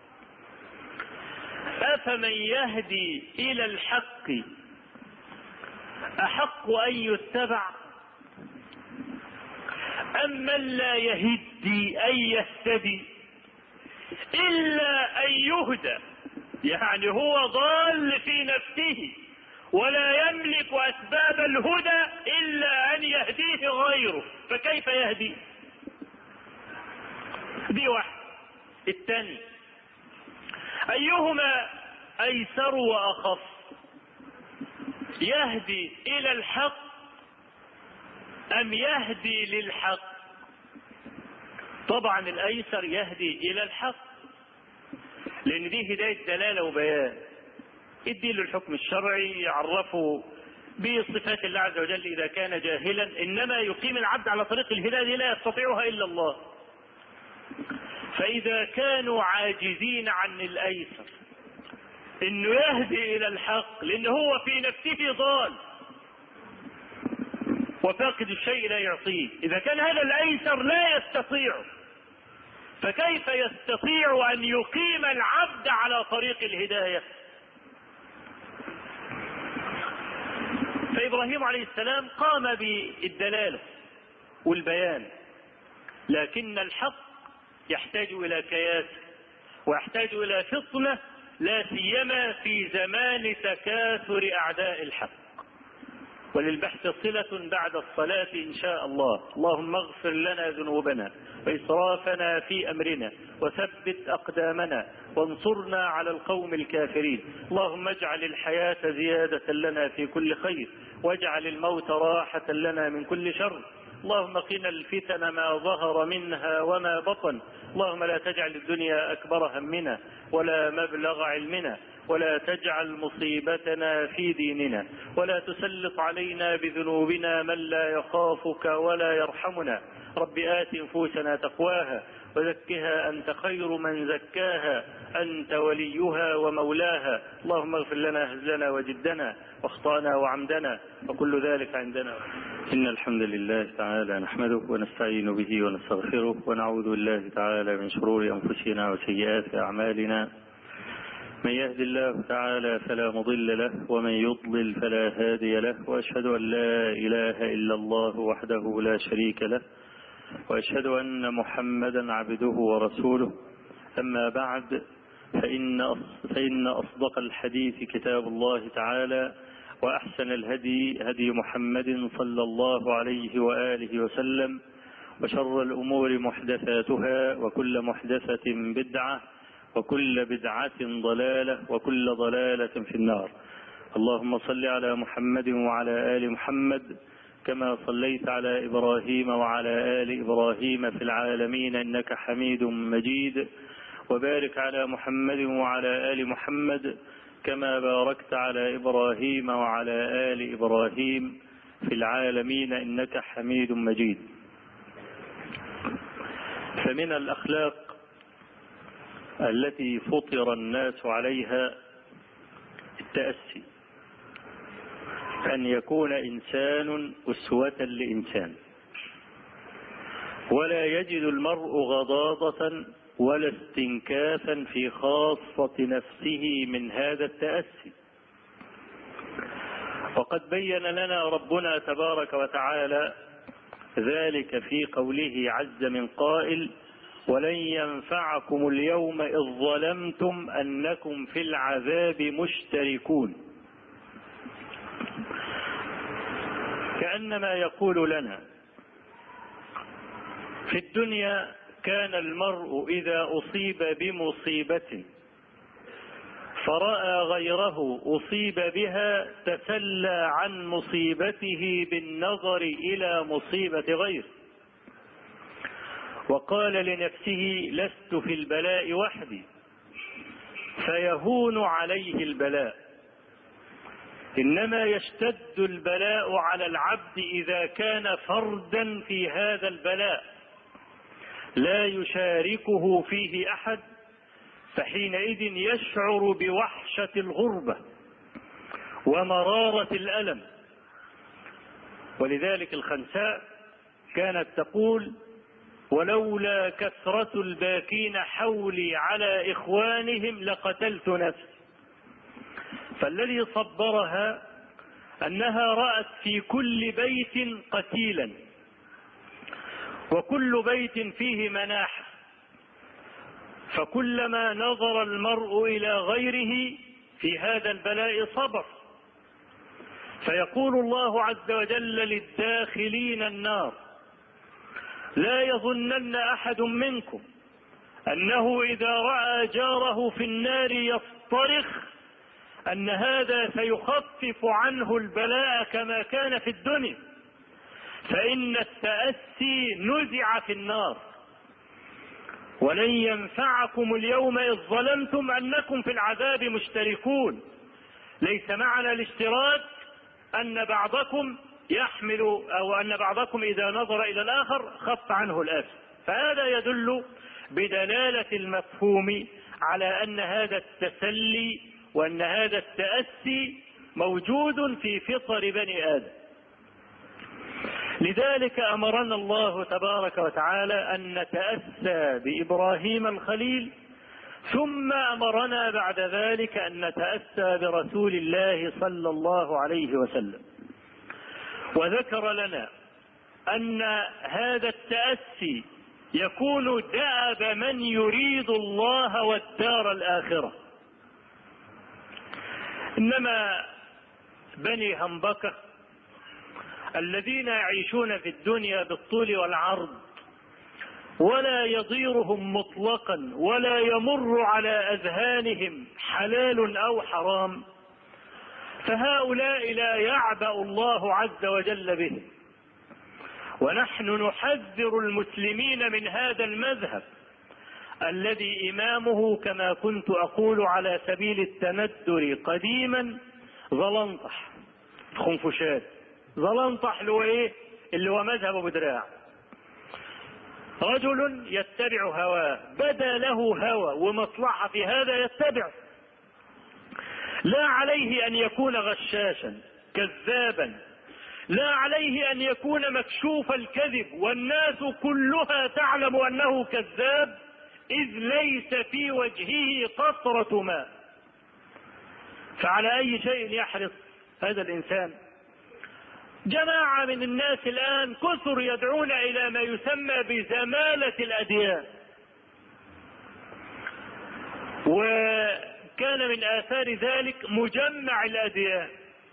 أفمن يهدي إلى الحق أحق أن يتبع أم من لا يهدي أن يهتدي إلا أن يهدى؟ يعني هو ضال في نفسه ولا يملك أسباب الهدى إلا أن يهديه غيره، فكيف يهدي؟ دي واحد. الثاني أيهما أيسر وأخف؟ يهدي إلى الحق أم يهدي للحق؟ طبعا الأيسر يهدي إلى الحق، لأن دي هداية دلالة وبيان. اديله الحكم الشرعي، يعرفه بصفات الله عز وجل إذا كان جاهلا، إنما يقيم العبد على طريق الهداية لا يستطيعها إلا الله. فإذا كانوا عاجزين عن الأيسر إنه يهدي إلى الحق لأنه هو في نفسه ضال وفاقد الشيء لا يعطيه، إذا كان هذا الأيسر لا يستطيع، فكيف يستطيع أن يقيم العبد على طريق الهداية؟ فإبراهيم عليه السلام قام بالدلالة والبيان، لكن الحق يحتاج إلى كياس ويحتاج إلى فطنة، لا سيما في زمان تكاثر أعداء الحق. وللبحث صلة بعد الصلاة إن شاء الله. اللهم اغفر لنا ذنوبنا وإسرافنا في أمرنا وثبت أقدامنا وانصرنا على القوم الكافرين. اللهم اجعل الحياة زيادة لنا في كل خير واجعل الموت راحة لنا من كل شر. اللهم قنا الفتن ما ظهر منها وما بطن. اللهم لا تجعل الدنيا أكبر همنا ولا مبلغ علمنا ولا تجعل مصيبتنا في ديننا ولا تسلط علينا بذنوبنا من لا يخافك ولا يرحمنا. رب آت نفوسنا تقواها وزكها أنت خير من زكاها أنت وليها ومولاها. اللهم اغفر لنا هزلنا وجدنا واخطأنا وعمدنا وكل ذلك عندنا. إن الحمد لله تعالى نحمده ونستعين به ونستغفره ونعوذ بالله تعالى من شرور أنفسنا وسيئات أعمالنا. من يهد الله تعالى فلا مضل له ومن يضلل فلا هادي له، وأشهد أن لا إله إلا الله وحده لا شريك له، وأشهد أن محمدا عبده ورسوله. أما بعد، فإن أصدق الحديث كتاب الله تعالى، وأحسن الهدي هدي محمد صلى الله عليه وآله وسلم، وشر الأمور محدثاتها وكل محدثة بدعة وكل بدعة ضلالة وكل ضلالة في النار. اللهم صل على محمد وعلى آل محمد كما صليت على إبراهيم وعلى آل إبراهيم في العالمين إنك حميد مجيد، وبارك على محمد وعلى آل محمد كما باركت على إبراهيم وعلى آل إبراهيم في العالمين إنك حميد مجيد. فمن الأخلاق التي فطر الناس عليها التأسي، أن يكون إنسان أسوة لإنسان، ولا يجد المرء غضاضة ولا استنكافا في خاصة نفسه من هذا التأسي. وقد بين لنا ربنا تبارك وتعالى ذلك في قوله عز من قائل: ولن ينفعكم اليوم إذ ظلمتم أنكم في العذاب مشتركون. كأنما يقول لنا في الدنيا كان المرء إذا أصيب بمصيبة فرأى غيره أصيب بها تسلى عن مصيبته بالنظر إلى مصيبة غيره، وقال لنفسه لست في البلاء وحدي فيهون عليه البلاء، إنما يشتد البلاء على العبد إذا كان فردا في هذا البلاء لا يشاركه فيه أحد، فحينئذ يشعر بوحشة الغربة ومرارة الألم. ولذلك الخنساء كانت تقول ولولا كثرة الباكين حولي على إخوانهم لقتلت نفسي. فالذي صبرها أنها رأت في كل بيت قتيلا، وكل بيت فيه مناحة، فكلما نظر المرء إلى غيره في هذا البلاء صبر. فيقول الله عز وجل للداخلين النار لا يظنن أحد منكم أنه إذا رأى جاره في النار يصطرخ أن هذا سيخفف عنه البلاء كما كان في الدنيا، فإن التأسي نزع في النار، ولن ينفعكم اليوم إذ ظلمتم أنكم في العذاب مشتركون. ليس معنى الاشتراك أن بعضكم يحمل أو أن بعضكم إذا نظر إلى الآخر خف عنه الأسى، فهذا يدل بدلالة المفهوم على أن هذا التسلي وأن هذا التأسي موجود في فطر بني آدم. لذلك أمرنا الله تبارك وتعالى أن نتأسى بإبراهيم الخليل، ثم أمرنا بعد ذلك أن نتأسى برسول الله صلى الله عليه وسلم، وذكر لنا أن هذا التأسي يكون دأب من يريد الله والدار الآخرة. إنما بني همبكة الذين يعيشون في الدنيا بالطول والعرض ولا يضيرهم مطلقا ولا يمر على أذهانهم حلال أو حرام، فهؤلاء لا يعبأ الله عز وجل بهم. ونحن نحذر المسلمين من هذا المذهب الذي إمامه كما كنت أقول على سبيل التندر قديما ظلنطح خنفشات. ظلنطح اللي هو ايه؟ اللي هو مذهب ابو دراع. رجل يتبع هواه، بدا له هوى ومصلحة في هذا يتبع، لا عليه أن يكون غشاشا كذابا، لا عليه أن يكون مكشوف الكذب والناس كلها تعلم أنه كذاب إذ ليس في وجهه قطرة ماء. فعلى أي شيء يحرص هذا الإنسان؟ جماعة من الناس الآن كثر يدعون إلى ما يسمى بزمالة الأديان، وكان من آثار ذلك مجمع الأديان.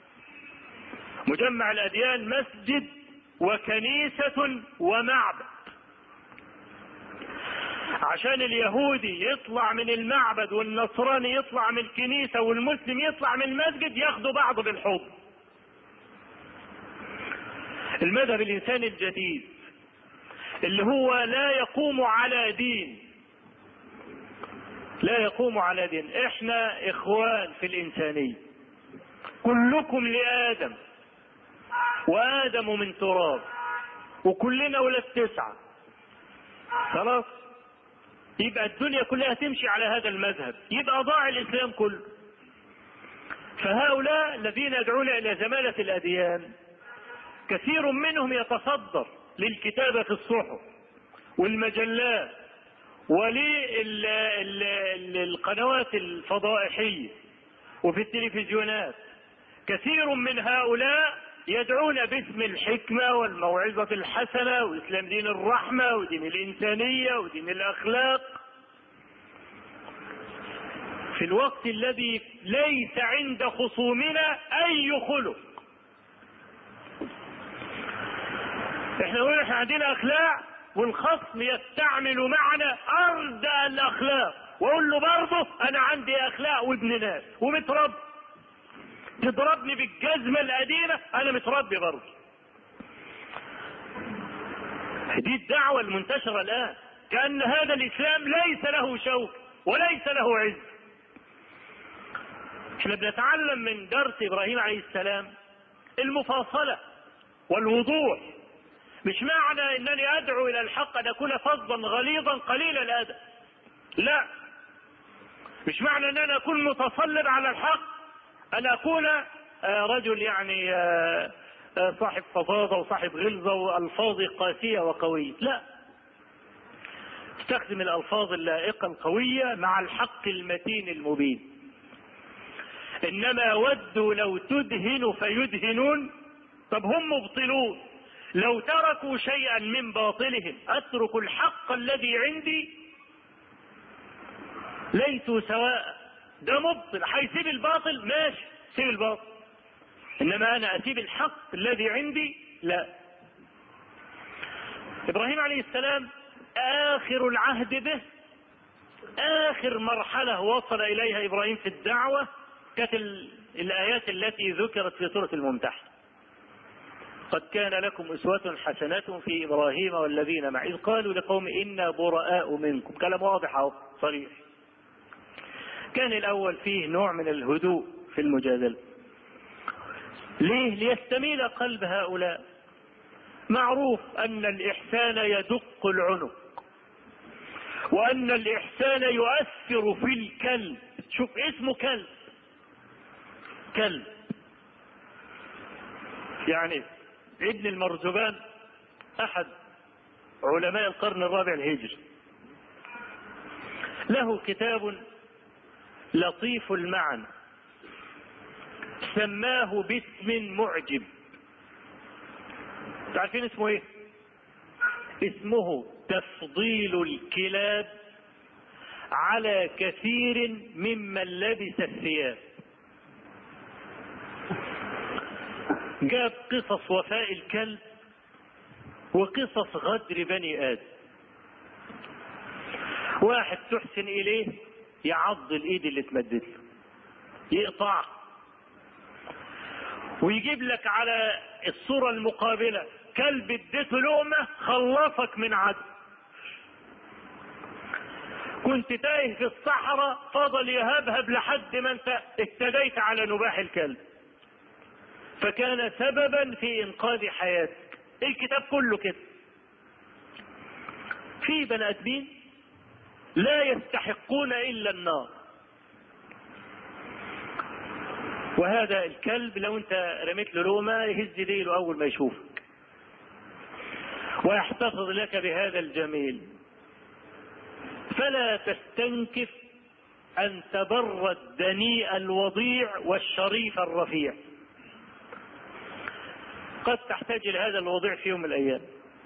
مجمع الأديان مسجد وكنيسة ومعبد، عشان اليهودي يطلع من المعبد والنصراني يطلع من الكنيسة والمسلم يطلع من المسجد ياخدوا بعض بالحضن. المذهب الإنساني الجديد اللي هو لا يقوم على دين، لا يقوم على دين. احنا اخوان في الإنسانية، كلكم لآدم وآدم من تراب وكلنا ولد 9. خلاص، يبقى الدنيا كلها تمشي على هذا المذهب، يبقى ضاع الإسلام كله. فهؤلاء الذين يدعون إلى زمالة الأديان كثير منهم يتصدر للكتابة في الصحف والمجلات وللقنوات الفضائحية وفي التلفزيونات. كثير من هؤلاء يدعون باسم الحكمة والموعظة الحسنة وإسلام دين الرحمة ودين الإنسانية ودين الأخلاق، في الوقت الذي ليس عند خصومنا أي خلق. احنا نقول احنا عندنا أخلاق، والخصم يستعمل معنا أردأ الأخلاق، وأقول له برضه أنا عندي أخلاق وابن ناس ومتربي، تضربني بالجزمة القديمة أنا متربي برضه. دي الدعوة المنتشرة الآن، كأن هذا الإسلام ليس له شوك وليس له عز. احنا بنتعلم من درس إبراهيم عليه السلام المفاصلة والوضوح. مش معنى انني ادعو الى الحق ان اكون فظا غليظا قليل الادب، لا. مش معنى ان انا اكون متصلب على الحق ان اكون رجل يعني صاحب فظاظه وصاحب غلظه والفاظي قاسيه وقويه، لا. استخدم الالفاظ اللائقه القويه مع الحق المتين المبين. انما ودوا لو تدهن فيدهنون. طب هم مبطلون، لو تركوا شيئا من باطلهم اترك الحق الذي عندي؟ ليسوا سواء. ده مبطل هيسيب الباطل، ماشي سيب الباطل، انما انا اسيب الحق الذي عندي؟ لا. ابراهيم عليه السلام اخر العهد به، اخر مرحلة وصل اليها ابراهيم في الدعوة كانت الايات التي ذكرت في سورة الممتحنة. قد كان لكم أسوة حسنة في إبراهيم والذين معه إذ قالوا لقوم إنا براء منكم. كلام واضح أهو صريح. كان الأول فيه نوع من الهدوء في المجادلة. ليه؟ ليستميل قلب هؤلاء. معروف أن الإحسان يدق العنق، وأن الإحسان يؤثر في الكلب. شوف اسمه كلب، كلب. يعني ابن المرزبان احد علماء القرن الرابع الهجري له كتاب لطيف المعنى سماه باسم معجب. تعرفين اسمه ايه؟ اسمه تفضيل الكلاب على كثير ممن لبس الثياب. جاب قصص وفاء الكلب وقصص غدر بني آدم. واحد تحسن إليه يعض الإيد اللي تمدد له، يقطعها، ويجيب لك على الصورة المقابلة كلب اديته لقمة خلصك من عدو. كنت تايه في الصحراء فضل يهبهب لحد ما انت اهتديت على نباح الكلب، فكان سببا في انقاذ حياتك. الكتاب كله كده. في بني ادمين لا يستحقون الا النار، وهذا الكلب لو انت رميت له لقمه يهز ديله اول ما يشوفك ويحتفظ لك بهذا الجميل. فلا تستنكف ان تبر الدنيء الوضيع والشريف الرفيع. قد تحتاج الى هذا الوضيع في يوم من الايام،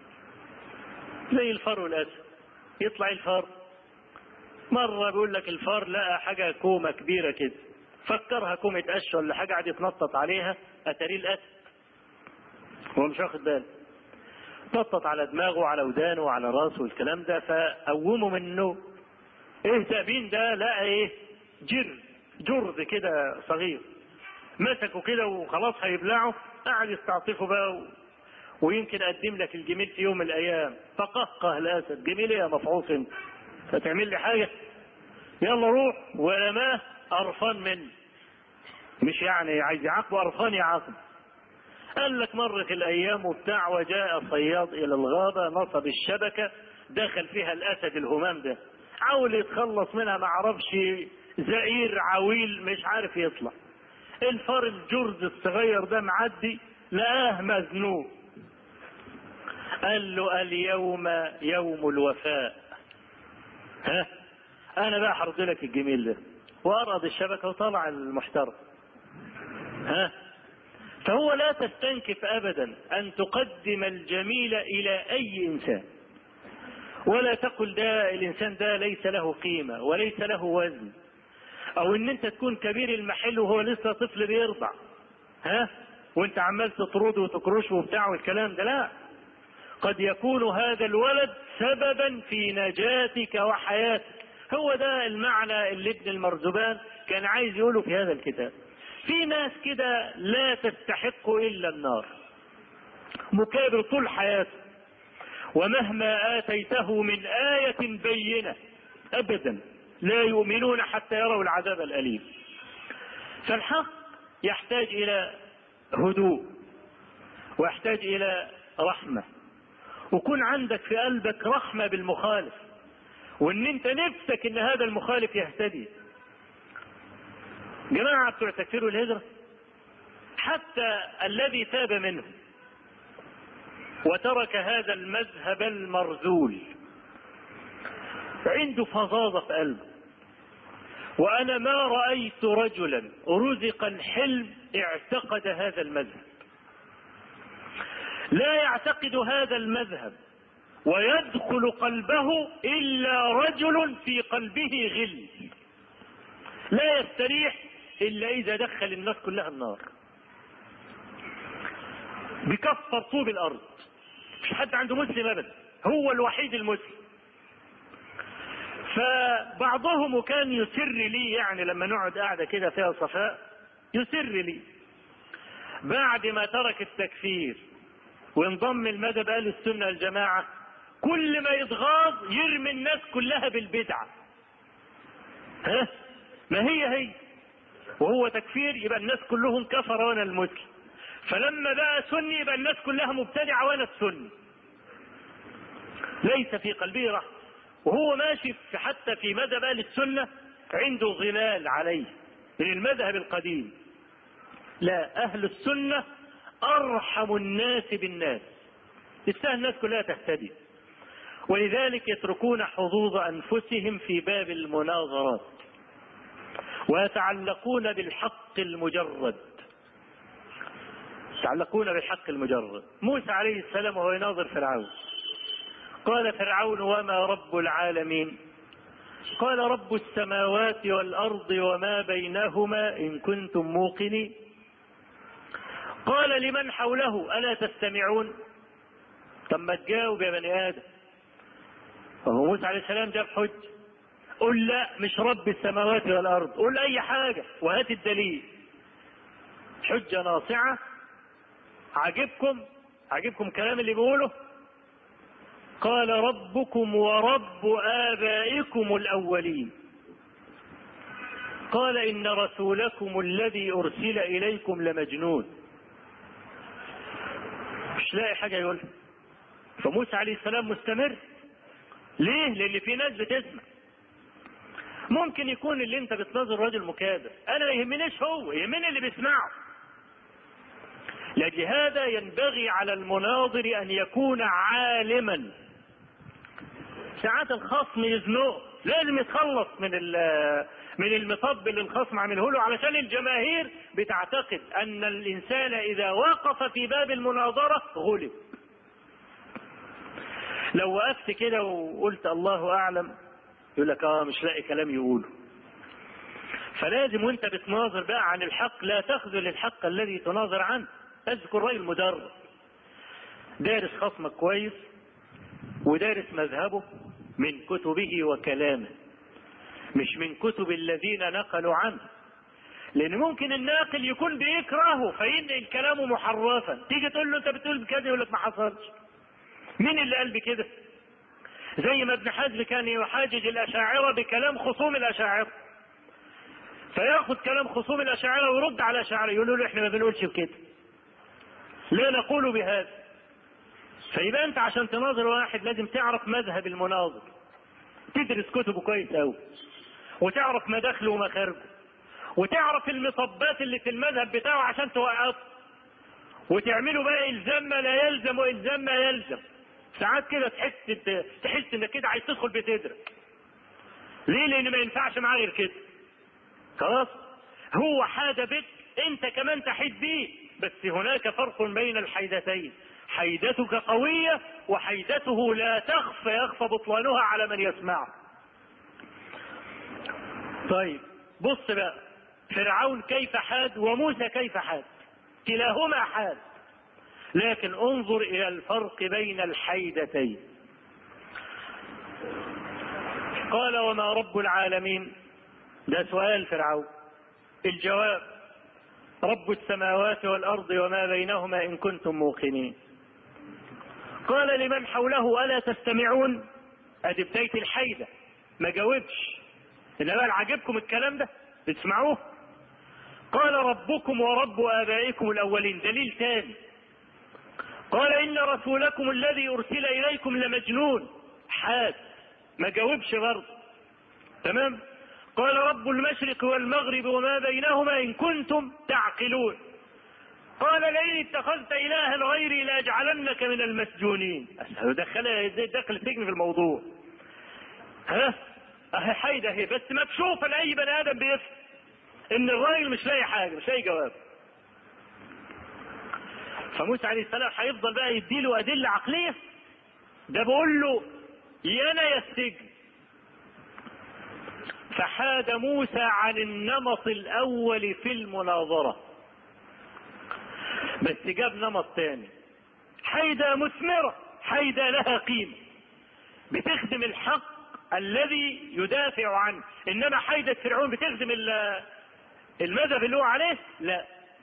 زي الفار والاسد. يطلع الفار مره بيقول لك الفار لقى حاجه كومه كبيره كده، فكرها كومه قش ولا حاجه، قعد يتنطط عليها، اتاريه الاسد هو مش واخد باله. نطط على دماغه وعلى ودانه وعلى راسه والكلام ده، فقومه من النوم. ايه ده؟ مين ده؟ لقى ايه؟ جرذ كده صغير، مسكه كده وخلاص هيبلعه. قعد يستعطفه بقى ويمكن اقدم لك الجميل في يوم من الايام. فقهقه الاسد، جميل يا مفعوص انت، فتعمل لي حاجه؟ يلا روح. ورماه قرفان منه، مش يعني عايز يعاقبه، قرفان يعاقبه. قال لك مرت الايام وبتاع، وجاء صياد الى الغابه نصب الشبكه، دخل فيها الاسد الهمام ده، حاول يتخلص منها ما عرفش، زئير عويل مش عارف يطلع. الفار الجرز الصغير ده معدي لقاه مذنوب، قال له اليوم يوم الوفاء، ها انا بقى هرد لك الجميل ده. وارقد الشبكه وطلع المحترم. ها فهو لا تستنكف ابدا ان تقدم الجميل الى اي انسان، ولا تقل ده الانسان ده ليس له قيمه وليس له وزن، او ان انت تكون كبير المحل وهو لسه طفل بيرضع، ها وانت عمال تطرده وتكرشه وبتاع والكلام ده. لا، قد يكون هذا الولد سببا في نجاتك وحياتك. هو ده المعنى اللي ابن المرزبان كان عايز يقوله في هذا الكتاب. في ناس كده لا تستحق إلا النار، مكابر طول حياته، ومهما آتيته من آية بينة أبدا لا يؤمنون حتى يروا العذاب الأليم. فالحق يحتاج إلى هدوء، ويحتاج إلى رحمة، وكون عندك في قلبك رحمة بالمخالف، وان انت نفسك ان هذا المخالف يهتدي. جماعة بتوع تكفير والهجرة حتى الذي تاب منه وترك هذا المذهب المرذول عنده فظاظة في قلبه. وانا ما رأيت رجلا رزق الحلم اعتقد هذا المذهب. لا يعتقد هذا المذهب ويدخل قلبه إلا رجل في قلبه غل، لا يستريح إلا إذا دخل الناس كلها النار، بكفر طوب الأرض. مش حد عنده مسلم أبدا، هو الوحيد المسلم. فبعضهم كان يسر لي، يعني لما نقعد قاعدة كده فيها صفاء يسر لي بعد ما ترك التكفير وانضم المذهب أهل السنة والجماعة، كل ما يتغاض يرمي الناس كلها بالبدعة. ما هي وهو تكفير يبقى الناس كلهم كفر وانا المسلم، فلما بقى سني يبقى الناس كلها مبتدعة وانا السني. ليس في قلبه رحمة، وهو ماشي حتى في مذهب أهل السنة عنده ظلال عليه من المذهب القديم. لا، أهل السنة أرحم الناس بالناس، تستاهل الناس كلها تهتدي، ولذلك يتركون حظوظ أنفسهم في باب المناظرات ويتعلقون بالحق المجرد. يتعلقون بالحق المجرد. موسى عليه السلام وهو يناظر فرعون قال فرعون: وما رب العالمين؟ قال: رب السماوات والأرض وما بينهما إن كنتم موقنين. قال لمن حوله: ألا تستمعون؟ طب ما تجاوب يا بني آدم. وهو موسى عليه السلام جاب حج، قل لا مش رب السماوات والأرض، قل أي حاجة وهات الدليل. حجة ناصعة. عجبكم كلام اللي بيقوله؟ قال: ربكم ورب آبائكم الأولين. قال: إن رسولكم الذي أرسل إليكم لمجنون. مش لاقي حاجة يقولها. فموسى عليه السلام مستمر. ليه؟ لأن في ناس بتسمع. ممكن يكون اللي انت بتناظر راجل مكابر، انا ما يهمنيش، هو يهمني اللي بيسمعه. لهذا ينبغي على المناظر ان يكون عالما. ساعات الخصم يزنقه، لازم يتخلص من المطب اللي الخصم عامله له، علشان الجماهير بتعتقد ان الانسان اذا وقف في باب المناظرة غلب. لو وقفت كده وقلت الله اعلم يقول لك مش لاقي كلام يقوله. فلازم وانت بتناظر بقى عن الحق لا تخذل الحق الذي تناظر عنه. اذكر راجل مدرب دارس خصمك كويس ودارس مذهبه من كتبه وكلامه، مش من كتب الذين نقلوا عنه. لان ممكن الناقل يكون بيكرهه فينقل كلامه محرفا، تيجي تقول له انت بتقول بكذا يقول لك ما حصلش. مين اللي قال بكده؟ زي ما ابن حزم كان يحاجج الأشاعرة بكلام خصوم الأشاعرة، فياخذ كلام خصوم الأشاعرة ويرد على الأشاعرة يقولوا له احنا ما بنقولش بكده، لا نقول بهذا. فيبقى انت عشان تناظر واحد لازم تعرف مذهب المناظر، تدرس كتبه كويس قوي، وتعرف مداخله ومخارجه، وتعرف المطبات اللي في المذهب بتاعه عشان توقفه، وتعمله بقى الزام ما لا يلزم والزام ما يلزم. ساعات كده تحس انك كده عايز تدخل بتدرك. ليه؟ لان ما ينفعش معاه غير كده. خلاص، هو حاد بك، انت كمان تحيد بيه، بس هناك فرق بين الحيدتين. حيدتك قوية وحيدته لا تخفى، يخفى بطلانها على من يسمعه. طيب بص بقى، فرعون كيف حاد وموسى كيف حاد، كلاهما حاد. لكن انظر الى الفرق بين الحيدتين. قال وما رب العالمين؟ ده سؤال فرعون. الجواب رب السماوات والارض وما بينهما ان كنتم موقنين. قال لمن حوله الا تستمعون؟ ادي بدايه الحيده، ما جاوبش. انما عجبكم الكلام ده اسمعوه. قال ربكم ورب ابائكم الاولين، دليل ثاني. قال ان رسولكم الذي ارسل اليكم لمجنون، حاد، ما جاوبش برضه. تمام. قال رب المشرق والمغرب وما بينهما ان كنتم تعقلون. قال لئن اتخذت الها غيري لاجعلنك من المسجونين. دخل السجن في الموضوع. اهي حيده اهي، بس مكشوفه لاي بني ادم بيفهم ان الراجل مش لاقي حاجه، مش لاقي جواب. فموسى عليه السلام هيفضل بقى يديله ادله عقليه. ده بقول له يانا يا السجن. فحاد موسى عن النمط الاول في المناظره، بس جاب نمط ثاني. حيدة مثمرة، حيدة لها قيمة، بتخدم الحق الذي يدافع عنه. انما حيدة فرعون بتخدم المذهب اللي هو عليه؟ لا.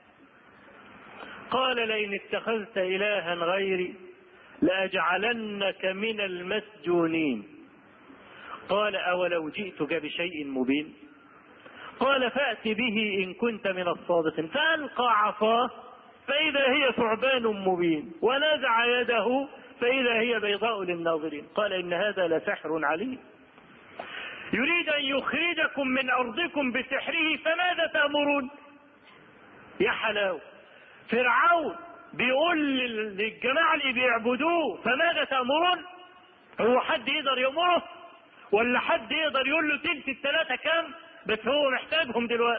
قال لئن اتخذت الها غيري لاجعلنك من المسجونين. قال اولو جئتك بشيء مبين؟ قال فأت به ان كنت من الصادقين. فألقى عصاه فإذا هي ثعبان مبين ونزع يده فإذا هي بيضاء للناظرين. قال إن هذا لسحر عليم يريد أن يخرجكم من أرضكم بسحره فماذا تأمرون؟ يا حلاوة، فرعون بيقول للجماعة اللي بيعبدوه فماذا تأمرون؟ هو حد يقدر يأمره؟ ولا حد يقدر يقول له تلت الثلاثة كام؟ بس هو محتاجهم دلوقتي،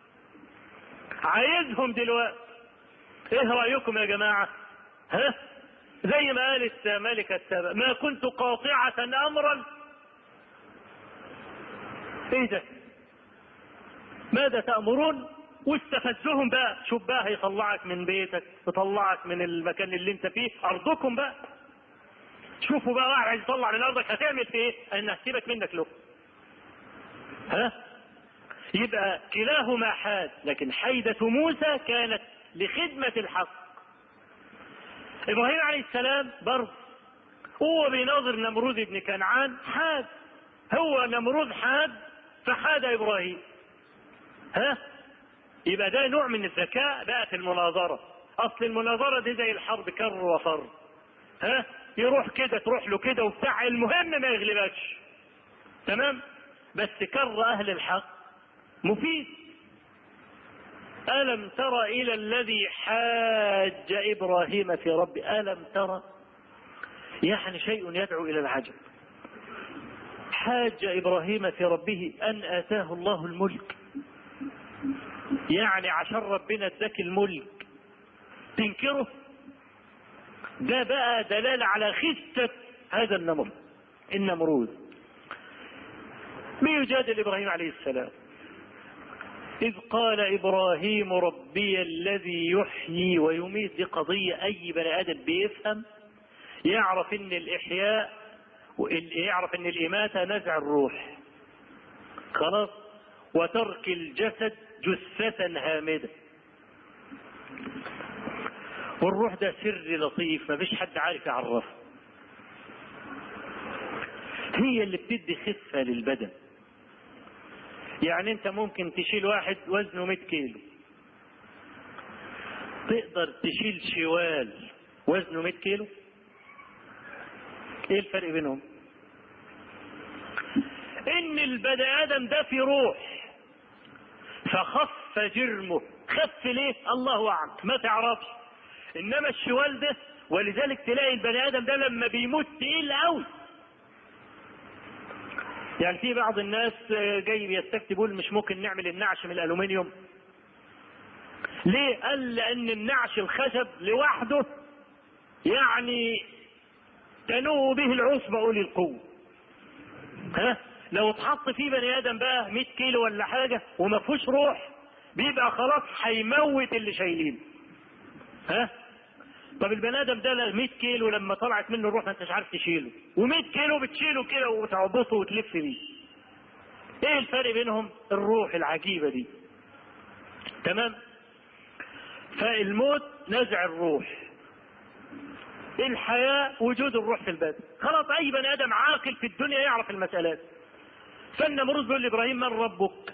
عايزهم دلوقتي. ايه رأيكم يا جماعة؟ زي ما قالت ملكة سبأ ما كنت قاطعة امرا. ايه ده؟ ماذا تأمرون؟ واستفزهم بقى. شوف بقى، هيطلعك من بيتك، يطلعك من المكان اللي انت فيه، ارضكم بقى. شوفوا بقى، واحد عايز يطلع من ارضك هتعمل في ايه؟ ان هسيبك منك له. يبقى كلاهما حاد، لكن حيدة موسى كانت لخدمة الحق. ابراهيم عليه السلام برضه هو بيناظر نمرود بن كنعان، حاد. هو نمرود حاد فحاد ابراهيم. يبقى ده نوع من الذكاء بقى في المناظرة. اصل المناظرة دي زي الحرب، كر وفر. يروح كده تروح له كده وبتاع، المهم ما يغلبكش. تمام. بس كر اهل الحق مفيد. ألم تر إلى الذي حاج إبراهيم في ربه؟ ألم تر، يعني شيء يدعو إلى العجب. حاج إبراهيم في ربه أن آتاه الله الملك، يعني عشان ربنا اداك الملك تنكره؟ ده بقى دلالة على خسة هذا النمرود بيجادل إبراهيم عليه السلام. إذ قال إبراهيم ربي الذي يحيي ويميت. دي قضية أي بني آدم بيفهم يعرف إن الإحياء، يعرف إن الإماتة نزع الروح خلاص، وترك الجسد جثة هامدة. والروح ده سر لطيف ما فيش حد عارف يعرفه. هي اللي بتدي خفة للبدن. يعني انت ممكن تشيل واحد وزنه 100 كيلو، تقدر تشيل شوال وزنه 100 كيلو؟ ايه الفرق بينهم؟ ان البني ادم ده في روح فخف جرمه. خف ليه؟ الله اعلم، ما تعرفش. انما الشوال ده، ولذلك تلاقي البني ادم ده لما بيموت تقيل قوي. يعني في بعض الناس جاي بيستفتي بيقول مش ممكن نعمل النعش من الالومنيوم. ليه؟ قال لان النعش الخشب لوحده يعني تنوء به العصبة اولي القوة. لو اتحط فيه بني ادم بقى 100 كيلو ولا حاجة وما فيهوش روح، بيبقى خلاص هيموت اللي شايلين. طب البني ادم ده 100 كيلو لما طلعت منه الروح ما انتش عارف تشيله، و100 كيلو بتشيله كده وتعبطه وتلف بيه. ايه الفرق بينهم؟ الروح العجيبه دي. تمام. فالموت نزع الروح، الحياه وجود الروح في البدن. خلاص اي بني ادم عاقل في الدنيا يعرف المسالات. فالنمرود بيقول لابراهيم من ربك؟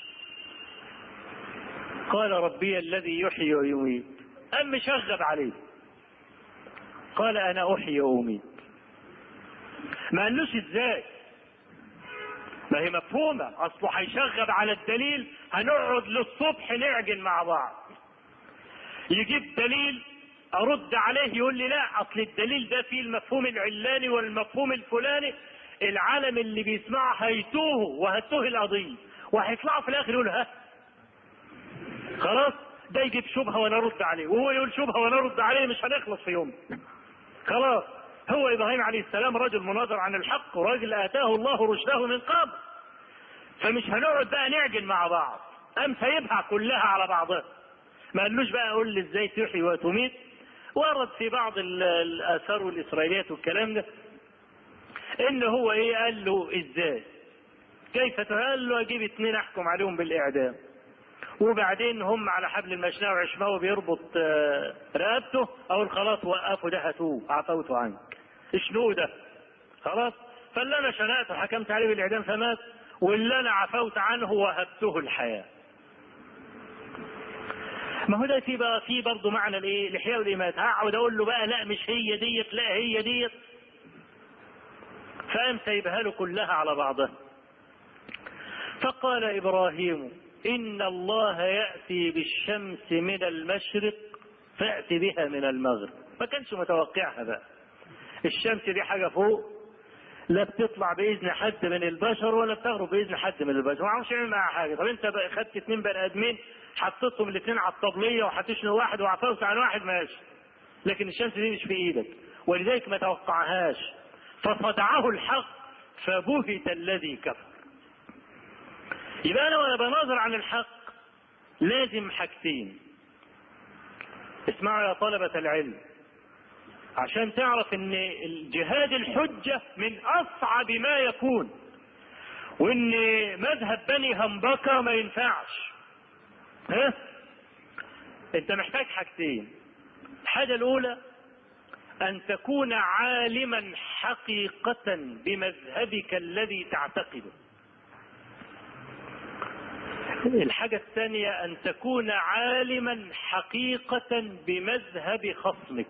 قال ربي الذي يحيي ويميت. أم شغب عليه، قال أنا أحيي وأميت. ما قالوش إزاي، ما هي مفهومة، أصله هيشغب على الدليل، هنقعد للصبح نعجن مع بعض. يجيب دليل أرد عليه يقول لي لا أصل الدليل ده فيه المفهوم العلاني والمفهوم الفلاني، العالم اللي بيسمعه هيتوه وهتوه القضية، وهيطلعوا في الآخر يقول ها خلاص ده يجيب شبهه وانا ارد عليه، وهو يقول شبهه وانا ارد عليه، مش هنخلص في يوم. خلاص هو ابراهيم عليه السلام رجل مناظر عن الحق، وراجل اتاه الله رشده من قبل، فمش هنقعد بقى نعجن مع بعض. قام سايبها كلها على بعضها، ما قالوش بقى قول لي ازاي تحيي وتميت. ورد في بعض الاثار والاسرائيليات والكلام ده ان هو ايه، قال له ازاي كيف؟ قال له اجيب 2 احكم عليهم بالاعدام، وبعدين هم على حبل المشنقة وعشماوي بيربط رقبته، اقول خلاص وقفوا ده هاتوه عفوت عنك. اشنو ده؟ خلاص. فاللي انا شنقته حكمت عليه بالاعدام فمات، واللي انا عفوت عنه وهبته الحياه. ما هو ده في برضه معنى الايه؟ الاحياء والاماتة. هقعد اقول له بقى لا مش هي ديت، لا هي ديت، فقام سايبها له كلها على بعضها. فقال ابراهيم إن الله يأتي بالشمس من المشرق فأتي بها من المغرب. ما كانش متوقعها بقى. الشمس دي حاجة فوق، لا بتطلع بإذن حد من البشر ولا بتغرب بإذن حد من البشر، ما عرفش يعمل معاها حاجة. طب أنت خدت 2 بني آدمين حطيتهم الاثنين على الطبلية وهتشنو واحد وعفوت عن واحد ماشي، لكن الشمس دي مش في إيدك، ولذلك ما توقعهاش. فصدعه الحق فبهت الذي كفر. يبقى أنا وأنا بناظر عن الحق لازم حاجتين، اسمعوا يا طلبة العلم، عشان تعرف ان الجهاد الحجة من أصعب ما يكون، وان مذهب بني همبكة ما ينفعش. ها؟ انت محتاج حاجتين. الحاجة الأولى أن تكون عالما حقيقة بمذهبك الذي تعتقده. الحاجة الثانية أن تكون عالما حقيقة بمذهب خصمك.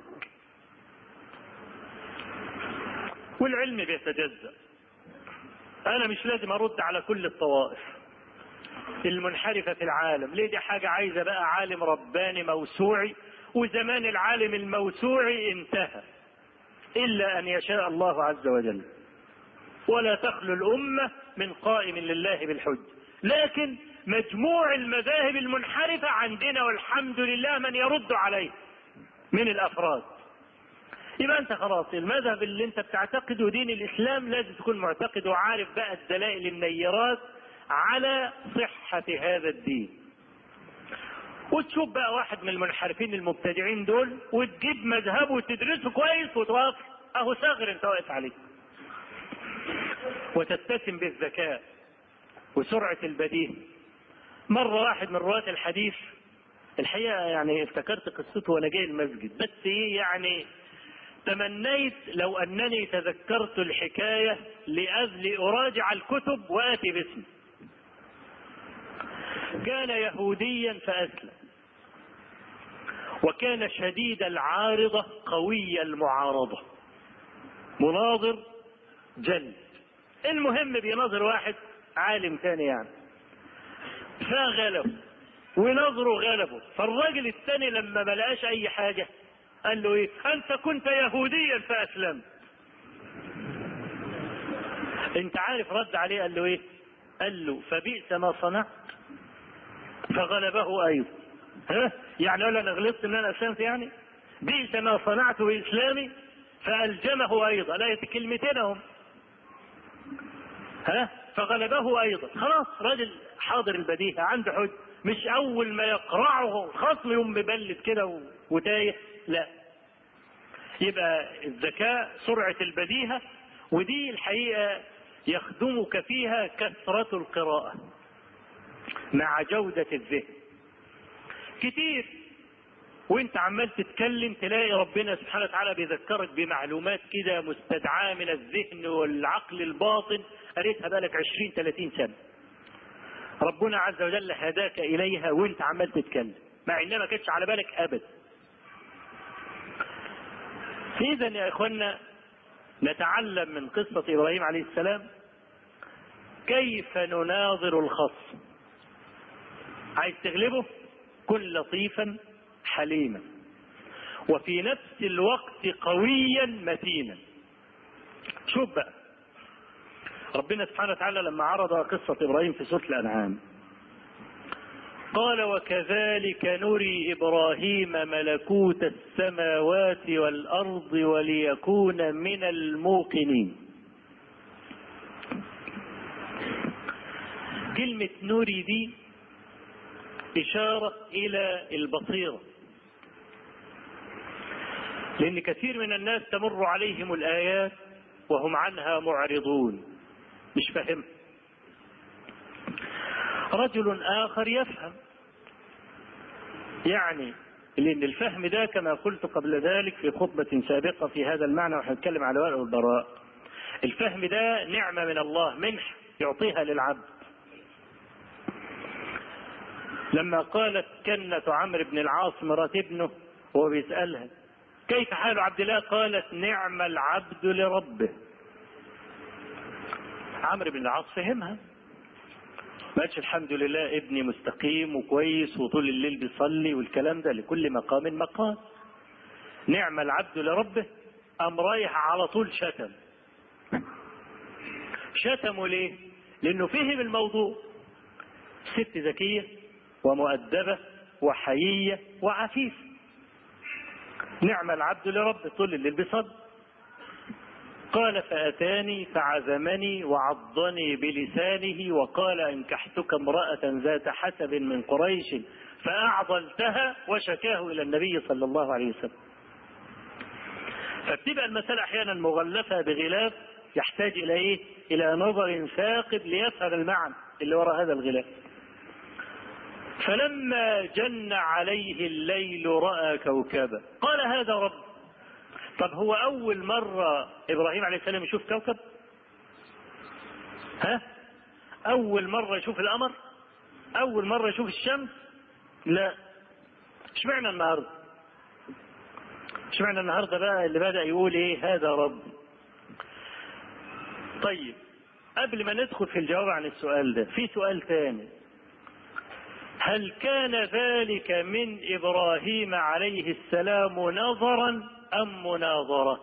والعلم بيتجزأ. أنا مش لازم أرد على كل الطوائف المنحرفة في العالم، ليه؟ دي حاجة عايزة بقى عالم رباني موسوعي، وزمان العالم الموسوعي انتهى إلا أن يشاء الله عز وجل، ولا تخلو الأمة من قائم لله بالحج. لكن مجموع المذاهب المنحرفة عندنا والحمد لله من يرد عليه من الأفراد. يبقى أنت خلاص المذهب اللي أنت بتعتقده دين الإسلام لازم تكون معتقد وعارف بقى الدلائل النيرات على صحة هذا الدين. وتشوف بقى واحد من المنحرفين المبتدعين دول وتجيب مذهبه وتدرسه كويس وتوقف، أهو ثغر أنت واقف عليه، وتتسم بالذكاء وسرعة البديهة. مرة واحد من رواة الحديث، الحقيقة يعني افتكرت قصته وانا جاي المسجد، بس ايه يعني تمنيت لو انني تذكرت الحكاية لأراجع الكتب وآتي باسمه. كان يهوديا فأسلم، وكان شديد العارضة قوي المعارضة، مناظر جلد. المهم بيناظر واحد عالم ثاني يعني، فغلبه ونظره غلبه. فالراجل الثاني لما ما لقاش اي حاجه قال له ايه؟ انت كنت يهوديا فاسلمت. انت عارف رد عليه قال له ايه؟ قال له فبئس ما صنعت فغلبه ايضا. ها يعني قال انا غلطت ان انا اسلمت، يعني بئس ما صنعت باسلامي فالجمه ايضا. لا كلمتين هم، ها فغلبه ايضا. خلاص راجل حاضر البديهة عنده حج، مش اول ما يقرعه خصم يوم مبلد كده وتايه، لا يبقى الذكاء سرعة البديهة، ودي الحقيقة يخدمك فيها كثرة القراءة مع جودة الذهن. كتير وانت عمال تتكلم تلاقي ربنا سبحانه وتعالى بيذكرك بمعلومات كده مستدعاة من الذهن والعقل الباطن قريتها بالك 20-30 سنة. ربنا عز وجل هداك إليها وانت عمال تتكلم مع انها ما كانتش على بالك أبدا. إذا يا إخوانا نتعلم من قصة إبراهيم عليه السلام كيف نناظر الخصم. عايز تغلبه كن لطيفا حليما، وفي نفس الوقت قويا متينا. شوف بقى ربنا سبحانه وتعالى لما عرض قصة إبراهيم في سورة الأنعام قال: وكذلك نري إبراهيم ملكوت السماوات والأرض وليكون من الموقنين. كلمة نري دي إشارة إلى البصيرة، لأن كثير من الناس تمر عليهم الآيات وهم عنها معرضون مش فاهم. رجل آخر يفهم، يعني لأن الفهم ده كما قلت قبل ذلك في خطبة سابقة في هذا المعنى وهنتكلم على الولاء والبراء، الفهم ده نعمة من الله، منح يعطيها للعبد. لما قالت كنة عمرو بن العاص مرات ابنه وهو بيسألها كيف حال عبد الله، قالت نعم العبد لربه. عمرو بن العاص فهمها، ما قالش الحمد لله ابني مستقيم وكويس وطول الليل بيصلي والكلام ده، لكل مقام مقام. نعم العبد لربه، قام رايح على طول شتمه ليه؟ لأنه فهم الموضوع. ست ذكية ومؤدبة وحيية وعفيفة، نعم العبد لربه، طول الليل بيصلي. قال فأتاني فعزمني وعضني بلسانه وقال انكحتك امرأة ذات حسب من قريش فأعضلتها، وشكاه إلى النبي صلى الله عليه وسلم. فبتبقى المسألة أحيانا مغلفة بغلاف يحتاج إلى إيه؟ إلى نظر ثاقب ليفهم المعنى اللي وراء هذا الغلاف. فلما جن عليه الليل رأى كوكبا قال هذا رب. طب هو أول مرة إبراهيم عليه السلام يشوف كوكب؟ أول مرة يشوف القمر؟ أول مرة يشوف الشمس؟ لا. اشمعنى النهاردة؟ اشمعنى النهاردة بقى اللي بدأ يقول إيه هذا رب؟ طيب قبل ما ندخل في الجواب عن السؤال ده في سؤال ثاني: هل كان ذلك من إبراهيم عليه السلام نظرا أم مناظرة؟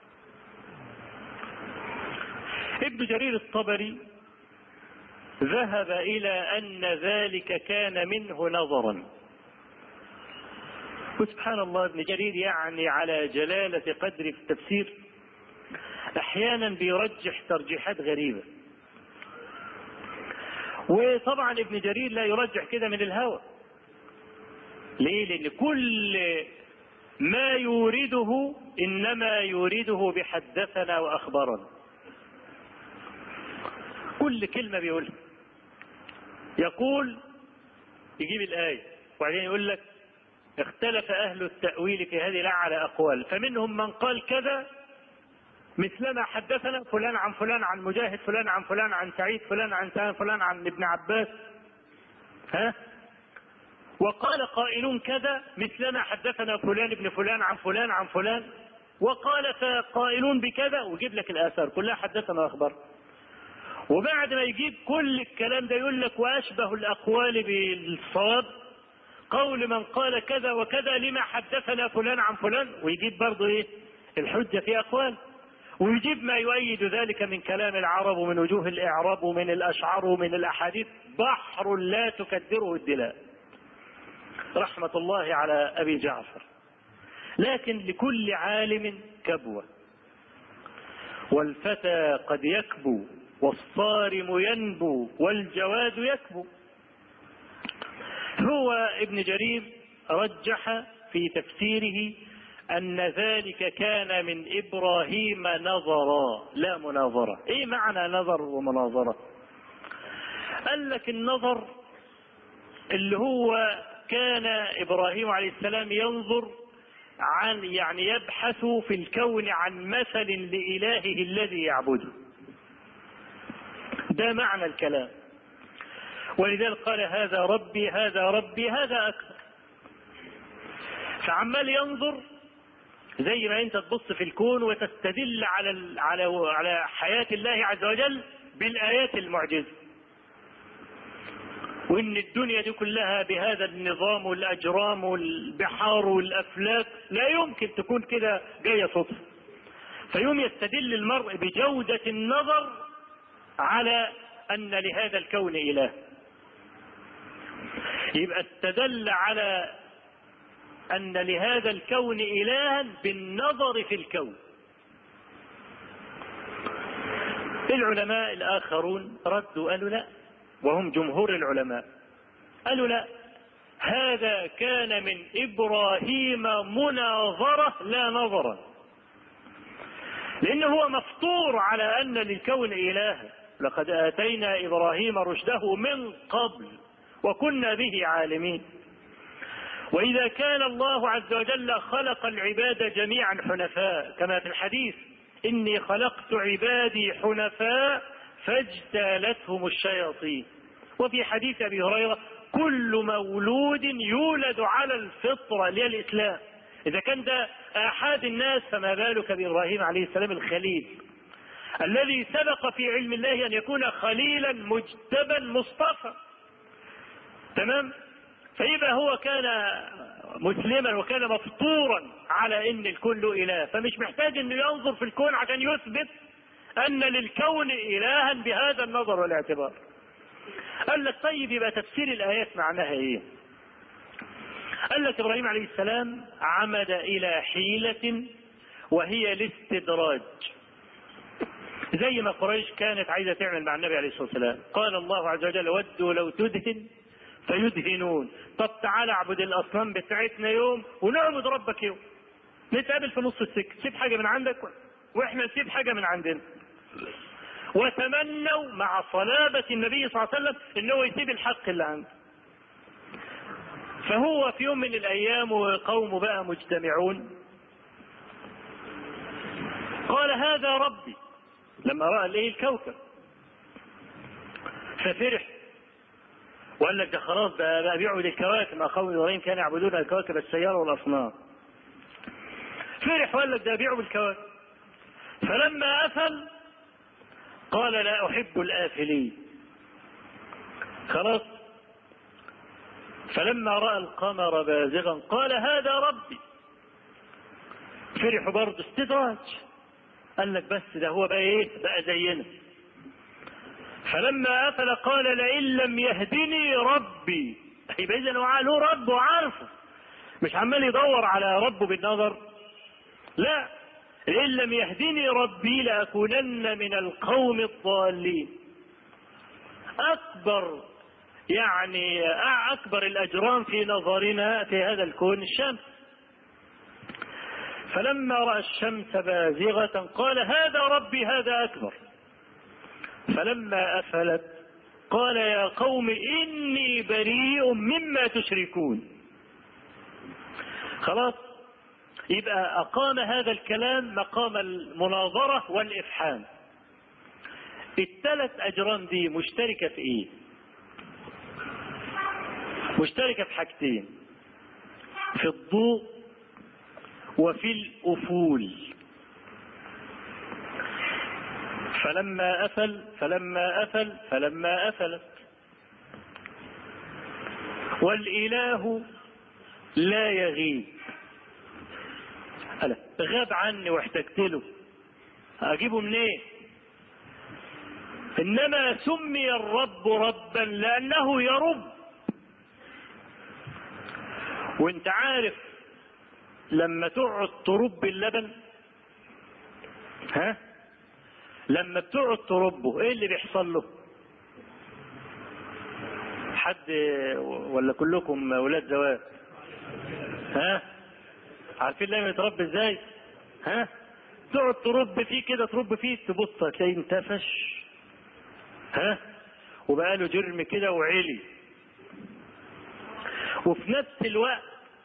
ابن جرير الطبري ذهب إلى أن ذلك كان منه نظرا. وسبحان الله ابن جرير يعني على جلالة قدر في التفسير أحيانا بيرجح ترجيحات غريبة. وطبعا ابن جرير لا يرجح كده من الهوى. ليه؟ لأن كل ما يورده إنما يورده بحدثنا وأخبرنا. كل كلمة بيقولها يقول يجيب الآية وبعدين يقول لك اختلف أهل التأويل في هذه الآية على أقوال، فمنهم من قال كذا مثلما حدثنا فلان عن فلان عن مجاهد فلان عن فلان عن سعيد فلان عن فلان عن ابن عباس. وقال قائلون كذا مثلما حدثنا فلان ابن فلان عن فلان عن فلان، وقال قائلون بكذا، ويجيب لك الآثار كلها حدثنا وأخبر. وبعد ما يجيب كل الكلام ده يقول لك وأشبه الأقوال بالصواب قول من قال كذا وكذا لما حدثنا فلان عن فلان، ويجيب برضه ايه الحجة في أقوال، ويجيب ما يؤيد ذلك من كلام العرب ومن وجوه الإعراب ومن الأشعار ومن الأحاديث. بحر لا تكدره الدلاء، رحمة الله على أبي جعفر. لكن لكل عالم كبوة، والفتى قد يكبو والصارم ينبو والجواد يكبو. هو ابن جرير رجح في تفسيره أن ذلك كان من إبراهيم نظرا لا مناظرة. إيه معنى نظر ومناظرة؟ قال لك النظر اللي هو كان إبراهيم عليه السلام ينظر عن يعني يبحث في الكون عن مثل لإلهه الذي يعبده. ده معنى الكلام. ولذلك قال هذا ربي هذا ربي هذا أكبر. فعمال ينظر زي ما انت تبص في الكون وتستدل على حياة الله عز وجل بالآيات المعجزة، وان الدنيا دي كلها بهذا النظام والأجرام والبحار والأفلاك لا يمكن تكون كده جاية صدفة. فيوم يستدل المرء بجودة النظر على أن لهذا الكون إله، يبقى استدل على أن لهذا الكون إلها بالنظر في الكون. العلماء الآخرون ردوا قالوا لا، وهم جمهور العلماء قالوا لا، هذا كان من إبراهيم مناظرة لا نظرا، لأنه هو مفطور على أن للكون إلها. لقد آتينا إبراهيم رشده من قبل وكنا به عالمين. وإذا كان الله عز وجل خلق العباد جميعا حنفاء كما في الحديث إني خلقت عبادي حنفاء فاجتالتهم الشياطين، وفي حديث أبي هريرة كل مولود يولد على الفطرة اللي هي الإسلام. إذا كان ده آحاد الناس فما بالك بإبراهيم عليه السلام الخليل الذي سبق في علم الله أن يكون خليلا مجتبا مصطفى. تمام؟ فيبقى هو كان مسلما وكان مفطورا على ان الكون له اله، فمش محتاج انه ينظر في الكون عشان يثبت ان للكون الها بهذا النظر والاعتبار. قال لك طيب يبقى تفسير الايات معناها ايه؟ قال لك ابراهيم عليه السلام عمد الى حيلة وهي الاستدراج، زي ما قريش كانت عايزة تعمل مع النبي عليه الصلاة والسلام. قال الله عز وجل ودوا لو تدهن فيدهنون، طب تعالى اعبد الاصنام بتاعتنا يوم ونعبد ربك يوم، نتقابل في نص السكه، سيب حاجه من عندك واحنا نسيب حاجه من عندنا. وتمنوا مع صلابه النبي صلى الله عليه وسلم ان هو يسيب الحق اللي عنده. فهو في يوم من الايام وقومه بقى مجتمعون قال هذا ربي لما راى الايه الكوكب، ففرح وقال لك ده خلاص ده بقى بيعبد الكواكب، ما قوم ابراهيم كانوا يعبدون الكواكب السياره والاصنام. فرح وقال لك ده بيعبد الكواكب. فلما افل قال لا احب الافلين. خلاص. فلما راى القمر بازغا قال هذا ربي. فرحوا برضه استدراج، قال لك بس ده هو بقى ايه بقى زينا. فلما أفل قال لئن لم يهدني ربي، يبقى إذا هو له رب وعارفه، مش عمال يدور على ربه بالنظر، لا، لئن لم يهدني ربي لأكونن من القوم الضالين. أكبر يعني أكبر الأجرام في نظرنا في هذا الكون الشمس. فلما رأى الشمس بازغة قال هذا ربي هذا أكبر. فلما أفلت قال يا قوم إني بريء مما تشركون. خلاص، يبقى أقام هذا الكلام مقام المناظرة والإفحام. الثلاث أجرام دي مشتركة في إيه؟ مشتركة في حاجتين، في الضوء وفي الأفول. فلما أفلت والإله لا يغيب. ألا غاب عني واحتجت له أجيبه منين؟ إنما سمي الرب ربا لأنه يرب. وانت عارف لما تقعد ترب اللبن، ها، لما بتقعد تربه ايه اللي بيحصل له؟ حد ولا كلكم ولاد زواج؟ ها، عارفين اللام يتربى ازاي؟ ها؟ تقعد ترب فيه كده، ترب فيه، تبص تلاقيه انتفش، ها؟ وبقى له جرم كده وعلي، وفي نفس الوقت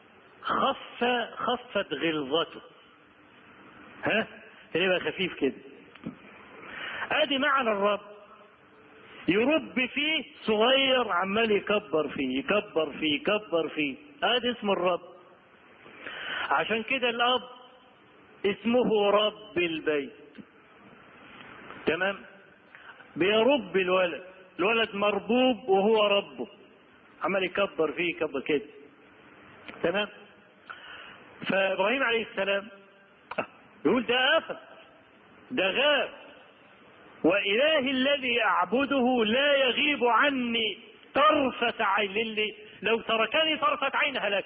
خفت غلظته، ها؟ يبقى خفيف كده. ادي معنى الرب، يرب فيه صغير عمال يكبر فيه يكبر فيه يكبر فيه، ادي اسم الرب. عشان كده الاب اسمه رب البيت، تمام؟ بيرب الولد، الولد مربوب وهو ربه، عمال يكبر فيه يكبر كده، تمام؟ فابراهيم عليه السلام يقول ده آفة، ده غاب، وإلهي الذي أعبده لا يغيب عني طرفة عين، اللي لو تركني طرفة عين هلكت.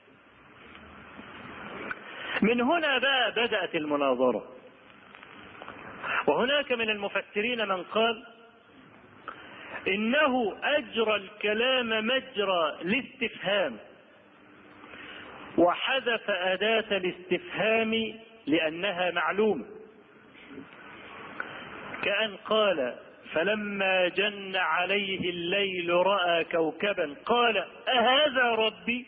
من هنا بقى بدأت المناظرة. وهناك من المفسرين من قال إنه أجرى الكلام مجرى الاستفهام، وحذف أداة الاستفهام لأنها معلومة، كأن قال فلما جن عليه الليل رأى كوكبا قال أهذا ربي،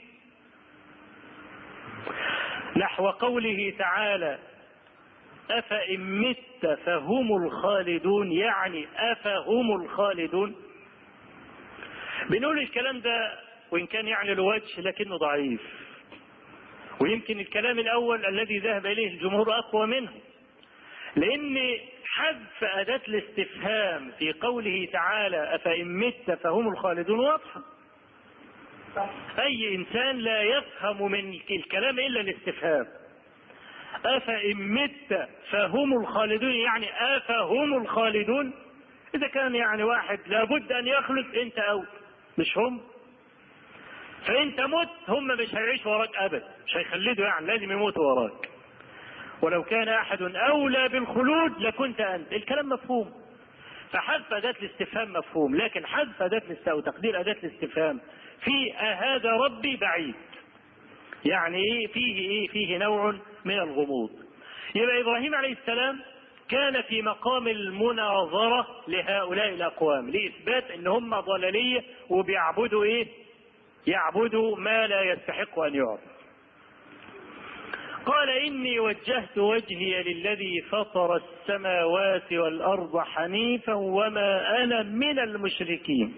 نحو قوله تعالى أفإن مت فهم الخالدون، يعني أفهم الخالدون. بنقول الكلام ده وإن كان يعني له وجه لكنه ضعيف، ويمكن الكلام الأول الذي ذهب إليه الجمهور أقوى منه، لأن حذف أداة الاستفهام في قوله تعالى أفإن مت فهم الخالدون واضحة، أي إنسان لا يفهم من الكلام إلا الاستفهام. أفإن مت فهم الخالدون يعني أفهم الخالدون، إذا كان يعني واحد لابد أن يخلد أنت أو مش هم، فأنت مت هم مش هيعيش وراك أبدا، مش هيخلدوا، يعني لازم يموتوا وراك، ولو كان أحد أولى بالخلود لكنت أنت. الكلام مفهوم، فحذف أداة الاستفهام مفهوم، لكن حذف أداة الاستفهام وتقدير أداة الاستفهام في هذا ربي بعيد، يعني إيه فيه نوع من الغموض. يبقى إبراهيم عليه السلام كان في مقام المناظرة لهؤلاء الأقوام لإثبات إن هم ضلالية وبيعبدوا إيه؟ يعبدوا ما لا يستحق أن يعبد. قال إني وجهت وجهي للذي فطر السماوات والأرض حنيفا وما أنا من المشركين.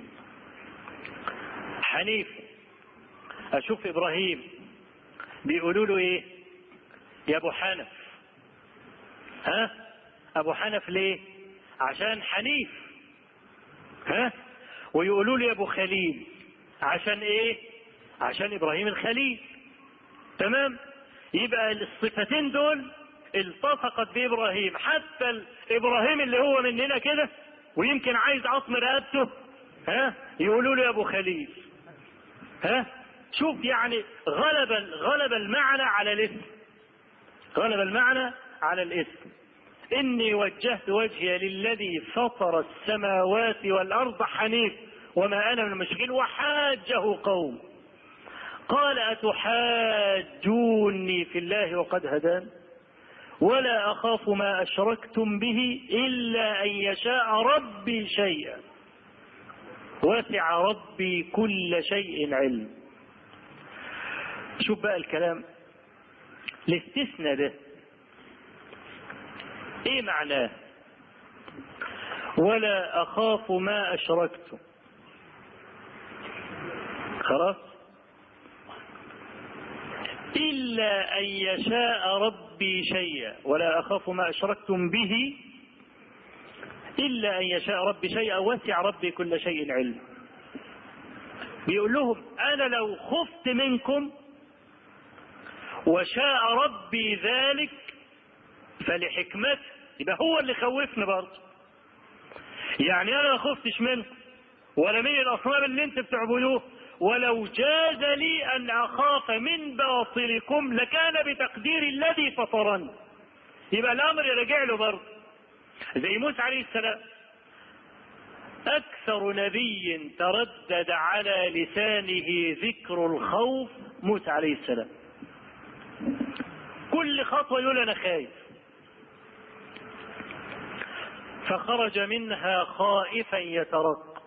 حنيف، أشوف إبراهيم بيقولوا له إيه؟ يا أبو حنف. ها؟ أبو حنف ليه؟ عشان حنيف. ها؟ ويقولوا له يا أبو خليل، عشان إيه؟ عشان إبراهيم الخليل. تمام؟ يبقى الصفتين دول التصقت بإبراهيم، حتى إبراهيم اللي هو مننا كده ويمكن عايز عصم رقبته، ها؟ يقولوا له يا أبو خليل. ها؟ شوف يعني غلب المعنى على الاسم، غلب المعنى على الاسم. إني وجهت وجهي للذي فطر السماوات والأرض حنيف وما أنا من المشركين. وحاجه قوم قال أتحاجوني في الله وقد هدان ولا أخاف ما أشركتم به إلا أن يشاء ربي شيئا وسع ربي كل شيء علم. شوف بقى الكلام، الاستثناء ده ايه معناه؟ ولا أخاف ما أشركتم، خلاص، إلا أن يشاء ربي شيئا ولا أخاف ما أشركتم به إلا أن يشاء ربي شيئا وسع ربي كل شيء علم. بيقول لهم أنا لو خفت منكم وشاء ربي ذلك فلحكمته، يبقى هو اللي خوفني برضه. يعني أنا ما خفتش منكم ولا من الأصنام اللي انت بتعبدوه، ولو جاز لي أن أخاف من باطلكم لكان بتقدير الذي فطرني. يبقى الأمر يرجع له برضه، زي موسى عليه السلام، أكثر نبي تردد على لسانه ذكر الخوف موسى عليه السلام. كل خطوة يقول أنا خايف. فخرج منها خائفا يترقب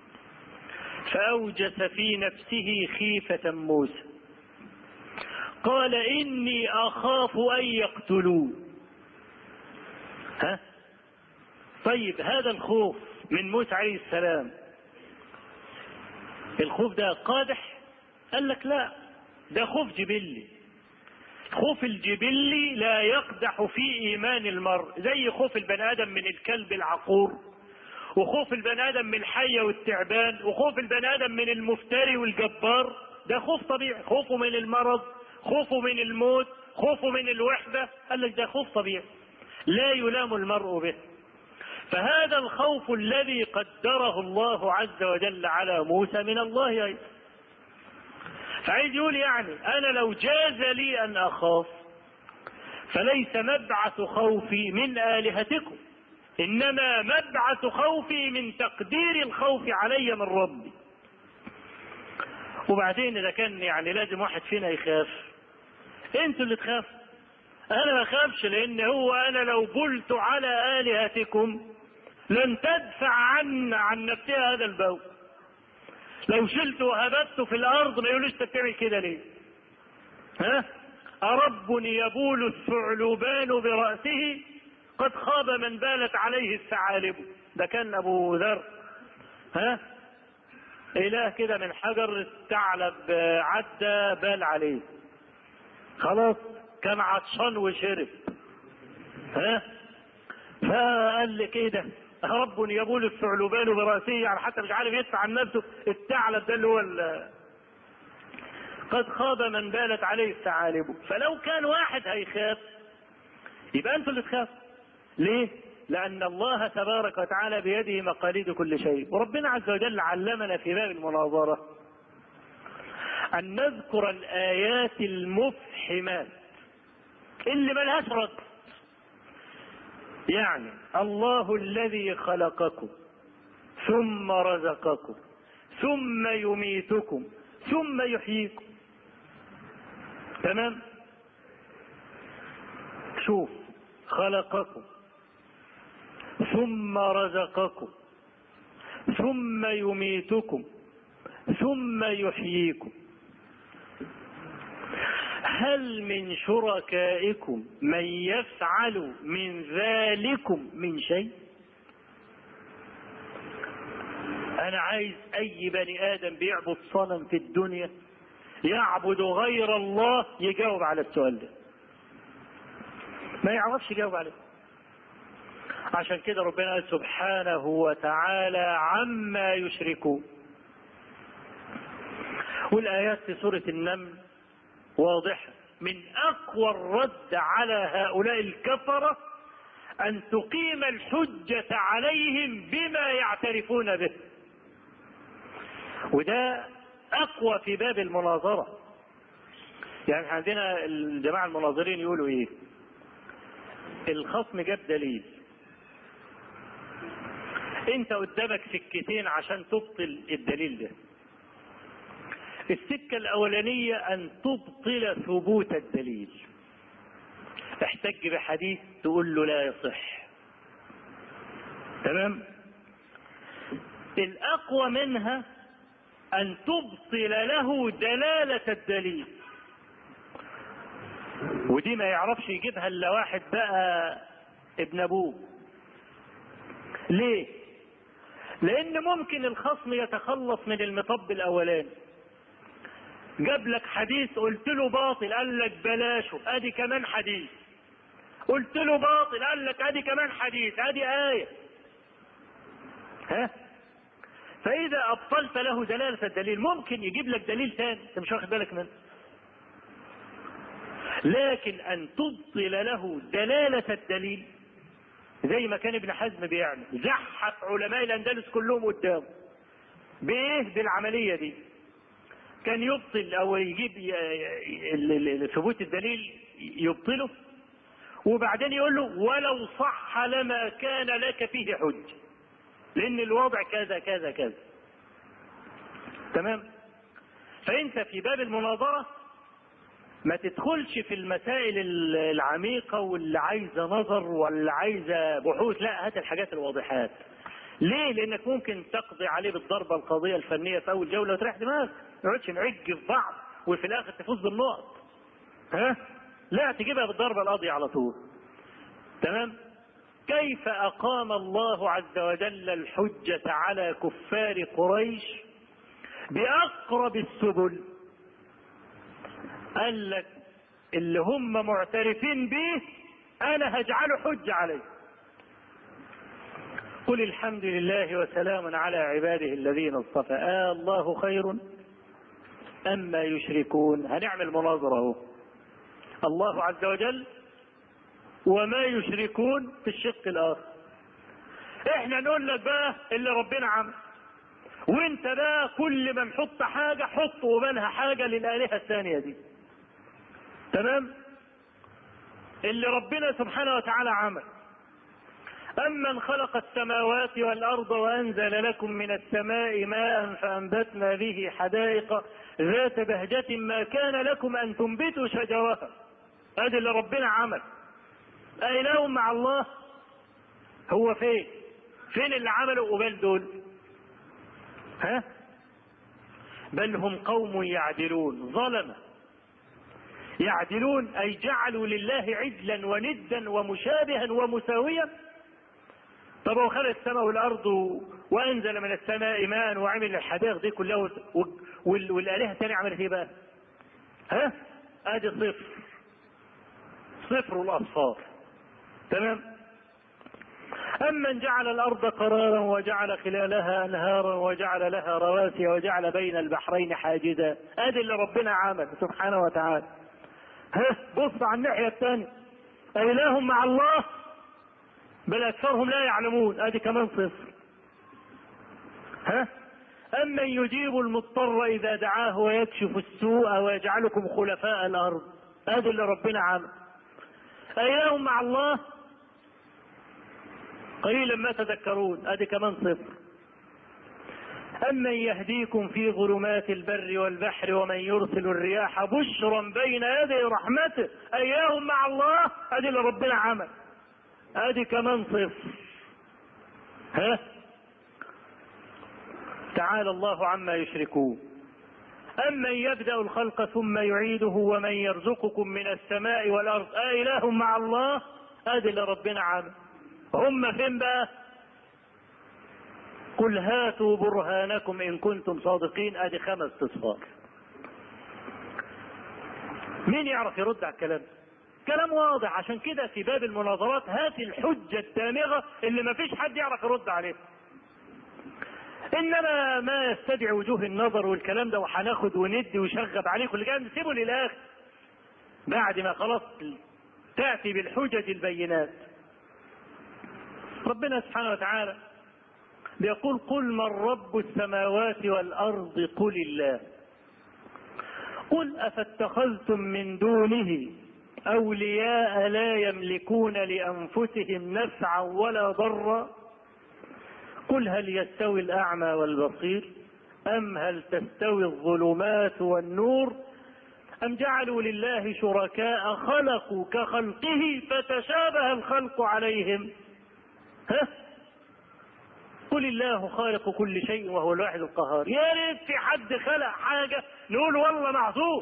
فأوجس في نفسه خيفة موسى قال إني أخاف أن يقتلون. طيب هذا الخوف من موسى عليه السلام، الخوف ده قادح؟ قال لك لا، ده خوف جبلي. خوف الجبلي لا يقدح في إيمان المرء، زي خوف البني آدم من الكلب العقور، وخوف البني آدم من الحية والتعبان، وخوف البني آدم من المفتري والجبار. ده خوف طبيعي. خوفه من المرض، خوفه من الموت، خوفه من الوحدة، قال لك ده خوف طبيعي لا يلام المرء به. فهذا الخوف الذي قدره الله عز وجل على موسى من الله أيضا. فعايز يقول يعني أنا لو جاز لي أن أخاف فليس مبعث خوفي من آلهتكم، إنما مبعث خوفي من تقدير الخوف علي من ربي. وبعدين إذا كان يعني لازم واحد فينا يخاف، انتوا اللي تخافوا، انا ما اخافش، لان هو انا لو قلت على الهتكم لن تدفع عن نفسها هذا البول. لو شلت وهبت في الارض ما يقولوش بتعمل كده ليه؟ أرب يبول الثعلبان برأسه قد خاب من بالت عليه الثعالب. ده كان ابو ذر اله كده من حجر، الثعلب عدى بال عليه، خلاص كان عطشان وشرب. فقال لي كده رب يبول الثعلبان براسه، يعني حتى مش عارف يدفع عن نفسه. الثعلب ده اللي هو قد خاب من بالت عليه الثعالب. فلو كان واحد هيخاف يبقى انتوا اللي تخافوا. ليه؟ لأن الله تبارك وتعالى بيده مقاليد كل شيء. وربنا عز وجل علمنا في باب المناظرة أن نذكر الآيات المفحمات اللي ملهاش رد. يعني الله الذي خلقكم ثم رزقكم ثم يميتكم ثم يحييكم. تمام؟ شوف، خلقكم ثم رزقكم ثم يميتكم ثم يحييكم. هل من شركائكم من يفعل من ذلكم من شيء؟ انا عايز اي بني ادم بيعبد صنم في الدنيا يعبد غير الله يجاوب على السؤال ده. ما يعرفش يجاوب عليه. عشان كده ربنا قال سبحانه وتعالى عما يشركون. والآيات في سورة النمل واضحة. من أقوى الرد على هؤلاء الكفرة أن تقيم الحجة عليهم بما يعترفون به. وده أقوى في باب المناظرة. يعني عندنا الجماعة المناظرين يقولوا إيه؟ الخصم جاب دليل، انت قدامك سكتين عشان تبطل الدليل ده. السكة الاولانية ان تبطل ثبوت الدليل. احتج بحديث تقول له لا يصح. تمام؟ الاقوى منها ان تبطل له دلالة الدليل، ودي ما يعرفش يجيبها الا واحد بقى ابن ابوه. ليه؟ لان ممكن الخصم يتخلص من المطب الاولاني. جاب لك حديث قلت له باطل قال لك بلاشه، ادي كمان حديث. قلت له باطل قال لك ادي كمان حديث، ادي آية. فاذا ابطلت له دلالة الدليل ممكن يجيب لك دليل ثاني انت مش واخد بالك منه. لكن ان تبطل له دلالة الدليل زي ما كان ابن حزم بيعمل، زحف علماء الاندلس كلهم قدامه. بايه؟ بالعملية دي. كان يبطل او يجيب ثبوت الدليل يبطله، وبعدين يقول له ولو صح لما كان لك فيه حجة، لان الوضع كذا كذا كذا. تمام؟ فانت في باب المناظرة ما تدخلش في المسائل العميقة واللي عايزة نظر واللي عايزة بحوث، لا هات الحاجات الواضحات. ليه؟ لانك ممكن تقضي عليه بالضربة القضية الفنية في اول جولة وتريح دماغك، ما نقعدش نعج في بعض وفي الاخر تفوز بالنقط. لا، تجيبها بالضربة القاضية على طول. تمام؟ كيف اقام الله عز وجل الحجة على كفار قريش باقرب السبل؟ قال لك اللي هم معترفين به انا هجعله حجة عليه. قل الحمد لله وسلام على عباده الذين اصطفى الله خير اما يشركون. هنعمل مناظرة اهو، الله عز وجل وما يشركون في الشق الاخر. احنا نقول لك بقى اللي ربنا عمل، وانت بقى كل ما نحط حاجة حط قبالها حاجة للآلهة الثانية دي. تمام؟ اللي ربنا سبحانه وتعالى عمل: أمن خلق السماوات والأرض وأنزل لكم من السماء ماء فأنبتنا به حدائق ذات بهجة ما كان لكم أن تنبتوا شجرها. هذا اللي ربنا عمل. أإله مع الله؟ هو فين اللي عملوا قبال دول؟ بل هم قوم يعدلون، ظلمة يعدلون، أي جعلوا لله عدلا وندا ومشابها ومساويا. طب هو خلق السماء والأرض وأنزل من السماء ماء وعمل الحدائق دي كلها والآلهة الثانية عملت ايه بقى؟ ادي صفر الأصفار. تمام؟ أمن جعل الأرض قرارا وجعل خلالها أنهارا وجعل لها رواسي وجعل بين البحرين حاجزا. ادي اللي ربنا عمل سبحانه وتعالى. بص على الناحية الثانية: أإله مع الله؟ بل أكثرهم لا يعلمون. ادي كمان صفر. أمن يجيب المضطر إذا دعاه ويكشف السوء ويجعلكم خلفاء الأرض. ادي اللي ربنا عمل. أإله مع الله؟ قليلا ما تذكرون. ادي كمان صفر. أمن يهديكم في ظلمات البر والبحر ومن يرسل الرياح بشرا بين يدي رحمته. أإله مع الله؟ ادي اللي ربنا عمل. ادي كمان صفر. تعالى الله عما يشركون. أمن يبدأ الخلق ثم يعيده ومن يرزقكم من السماء والأرض. أإله مع الله؟ ادي اللي ربنا عمل. هم فين بقى؟ قل هاتوا برهانكم إن كنتم صادقين. ادي 5 اصفار. مين يعرف يرد على الكلام؟ كلام واضح. عشان كده في باب المناظرات هات الحجة الدامغة اللي ما فيش حد يعرف يرد عليه. انما ما يستدعي وجوه النظر والكلام ده وهناخد وندي وشغب عليه كل كلام نسيبه للاخر بعد ما خلاص تأتي بالحجج البينات. ربنا سبحانه وتعالى بيقول: قل من رب السماوات والأرض قل الله. قل أفاتخذتم من دونه أولياء لا يملكون لأنفسهم نفعا ولا ضرا. قل هل يستوي الأعمى والبصير أم هل تستوي الظلمات والنور أم جعلوا لله شركاء خلقوا كخلقه فتشابه الخلق عليهم. قل الله خالق كل شيء وهو الواحد القهار. يا ريت في حد خلق حاجة نقول والله معذور.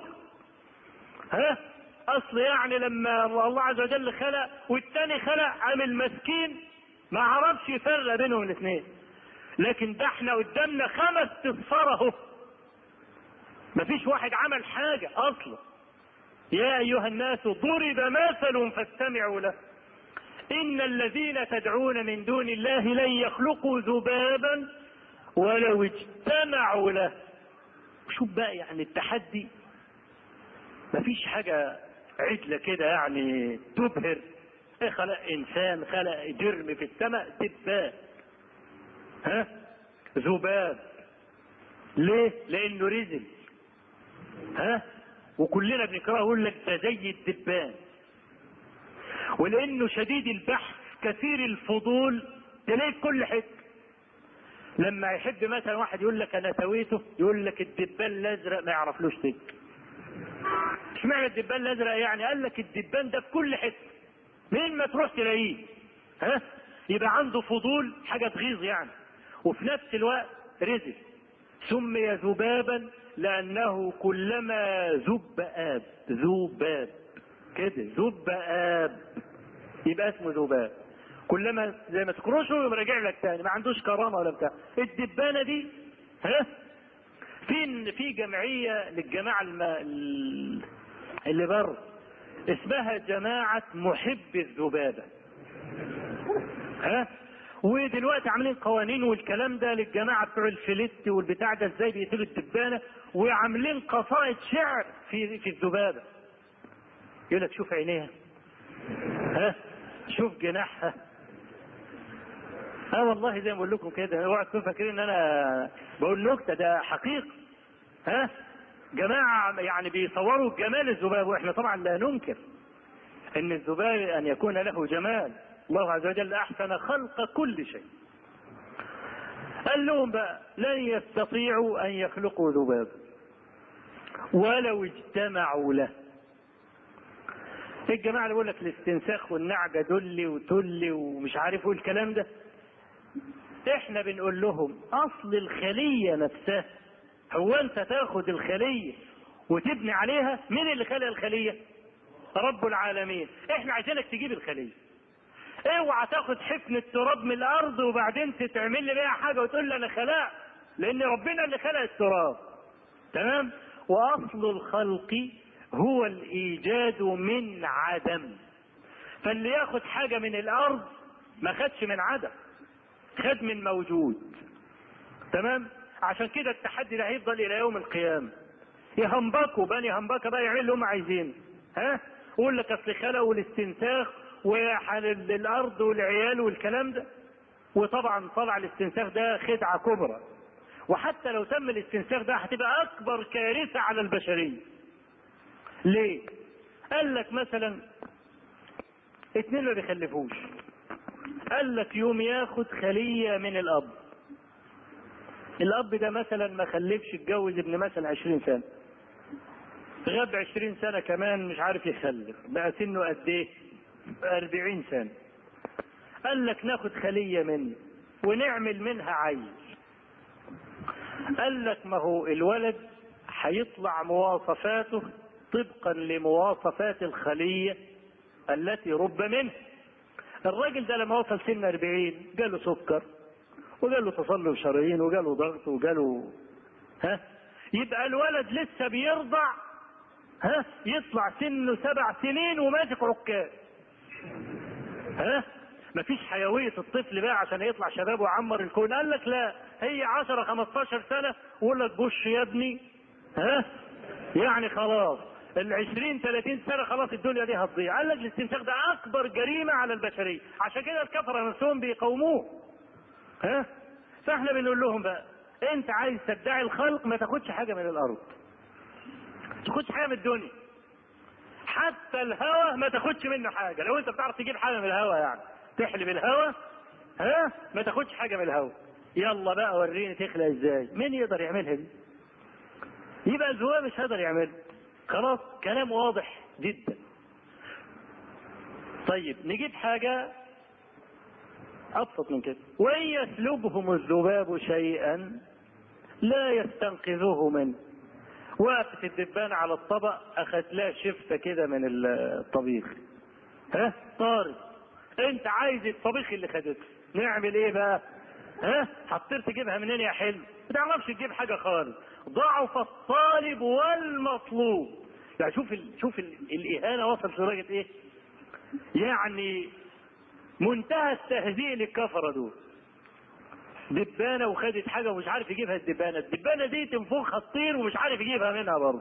اصل يعني لما الله عز وجل خلق والتاني خلق عامل مسكين ما عرفش يفرق بينهم الاثنين. لكن ده احنا قدامنا 5 اصفار اهو، مفيش واحد عمل حاجة اصلا. يا ايها الناس ضرب مثل فاستمعوا له إن الذين تدعون من دون الله لن يخلقوا ذبابا ولو اجتمعوا له. شوف بقى يعني التحدي، مفيش حاجة عدلة كده يعني تبهر. خلق إنسان، خلق جرم في السماء، دباب، ذباب. ليه؟ لأنه رزل. وكلنا بنكرهه يقول لك ده زي الدبان. ولانه شديد البحث كثير الفضول تلاقيه في كل حته. لما يحب مثلا واحد يقول لك انا سويته، يقول لك الدبان الازرق ما يعرفلوش سك. اشمعنى الدبان الازرق يعني؟ قال لك الدبان ده في كل حته، مين ما تروح تلاقيه. يبقى عنده فضول، حاجه تغيظ يعني، وفي نفس الوقت رزق. سمي ذبابا لانه كلما ذب اب، ذباب كده، ذب اب، يبقى اسمه ذباب. كلما زي ما تكرشه يقوم راجع لك تاني، ما عندوش كرامه ولا بتاع. الدبانه دي في جمعيه للجماعه اللي بره اسمها جماعه محب الذبابه. ودلوقتي عاملين قوانين والكلام ده للجماعه بتوع الفلت والبتاع ده، ازاي بيقتلوا الدبانه، وعاملين قصائد شعر في الذبابه. يقول لك شوف عينيها، شوف جناحها. والله زي ما بقول لكم كده، اوعوا تكونوا فاكرين ان انا بقول نكته، ده حقيقه. جماعه يعني بيصوروا جمال الذباب، واحنا طبعا لا ننكر ان الذباب ان يكون له جمال. الله عز وجل احسن خلق كل شيء. قال لهم بقى لن يستطيعوا ان يخلقوا ذباب ولو اجتمعوا له. الجماعه اللي بيقول لك الاستنساخ والنعجه دلي وتلي ومش عارف ايه الكلام ده، احنا بنقول لهم اصل الخليه نفسها، هو انت تاخد الخليه وتبني عليها؟ مين اللي خلق الخليه؟ رب العالمين. احنا عايزينك تجيب الخليه. اوعى تاخد حفنة تراب من الارض وبعدين تتعمل لي بيها حاجه وتقول لي انا خلقت، لان ربنا اللي خلق التراب. تمام؟ واصل الخلق هو الايجاد من عدم. فاللي ياخد حاجه من الارض ما خدش من عدم، خد من موجود. تمام؟ عشان كده التحدي ده هيفضل الى يوم القيامه. يهمبكوا بني همبكه بقى يعملوا اللي هم عايزينه. يقول لك اصل خلقوا الاستنساخ وحل الارض والعيال والكلام ده. وطبعا طلع الاستنساخ ده خدعه كبرى، وحتى لو تم الاستنساخ ده هتبقى اكبر كارثه على البشريه. ليه؟ قال لك مثلا 2 ما بيخلفوش، قال لك يوم ياخد خليه من الاب. الاب ده مثلا ما خلفش، اتجوز ابن مثلا 20 سنه، غاب 20 سنه كمان مش عارف يخلف، بقى سنه قد ايه؟ 40 سنه. قال لك ناخد خليه منه ونعمل منها عيل. قال لك ما هو الولد هيطلع مواصفاته طبقا لمواصفات الخليه التي رب منه. الراجل ده لما وصل سن 40 جاله سكر وجاله تصلب شرايين وجاله ضغط وجاله يبقى الولد لسه بيرضع، يطلع سنه 7 سنين وماسك عكاز. مفيش حيوية الطفل بقى عشان يطلع شباب ويعمر الكون. قال لك لا، هي 10 15 سنة ويقول لك بص يا ابني، يعني خلاص 20 30 سنة خلاص الدنيا دي هتضيع. قال لك الاستنساخ ده اكبر جريمة على البشرية، عشان كده الكفرة نفسهم بيقاوموه. فاحنا بنقول لهم بقى انت عايز تدعي الخلق ما تاخدش حاجة من الارض، ما تاخدش حاجة من الدنيا، حتى الهواء ما تاخدش منه حاجة. لو انت بتعرف تجيب حاجة من الهواء يعني تحلب الهواء، ما تاخدش حاجة من الهواء. يلا بقى وريني تخلق ازاي، مين يقدر يعملها دي؟ يبقى الذباب مش هيقدر يعملها. خلاص كلام واضح جدا. طيب نجيب حاجة ابسط من كده. وان يسلبهم الذباب شيئا لا يستنقذوه منه. وقفت الدبانة على الطبق، اخذت لها شفته كده من الطبيخ، طارت. انت عايز الطبيخ اللي خدته، نعمل ايه بقى؟ هتطير تجيبها منين يا حلو؟ ما تعرفش تجيب حاجه خالص. ضعف الطالب والمطلوب. يعني شوف الاهانه وصلت لدرجه ايه؟ يعني منتهى التهزيء للكفره دول. دبانه وخدت حاجه ومش عارف يجيبها. الدبانه دي تنفخها تطير ومش عارف يجيبها منها برضه.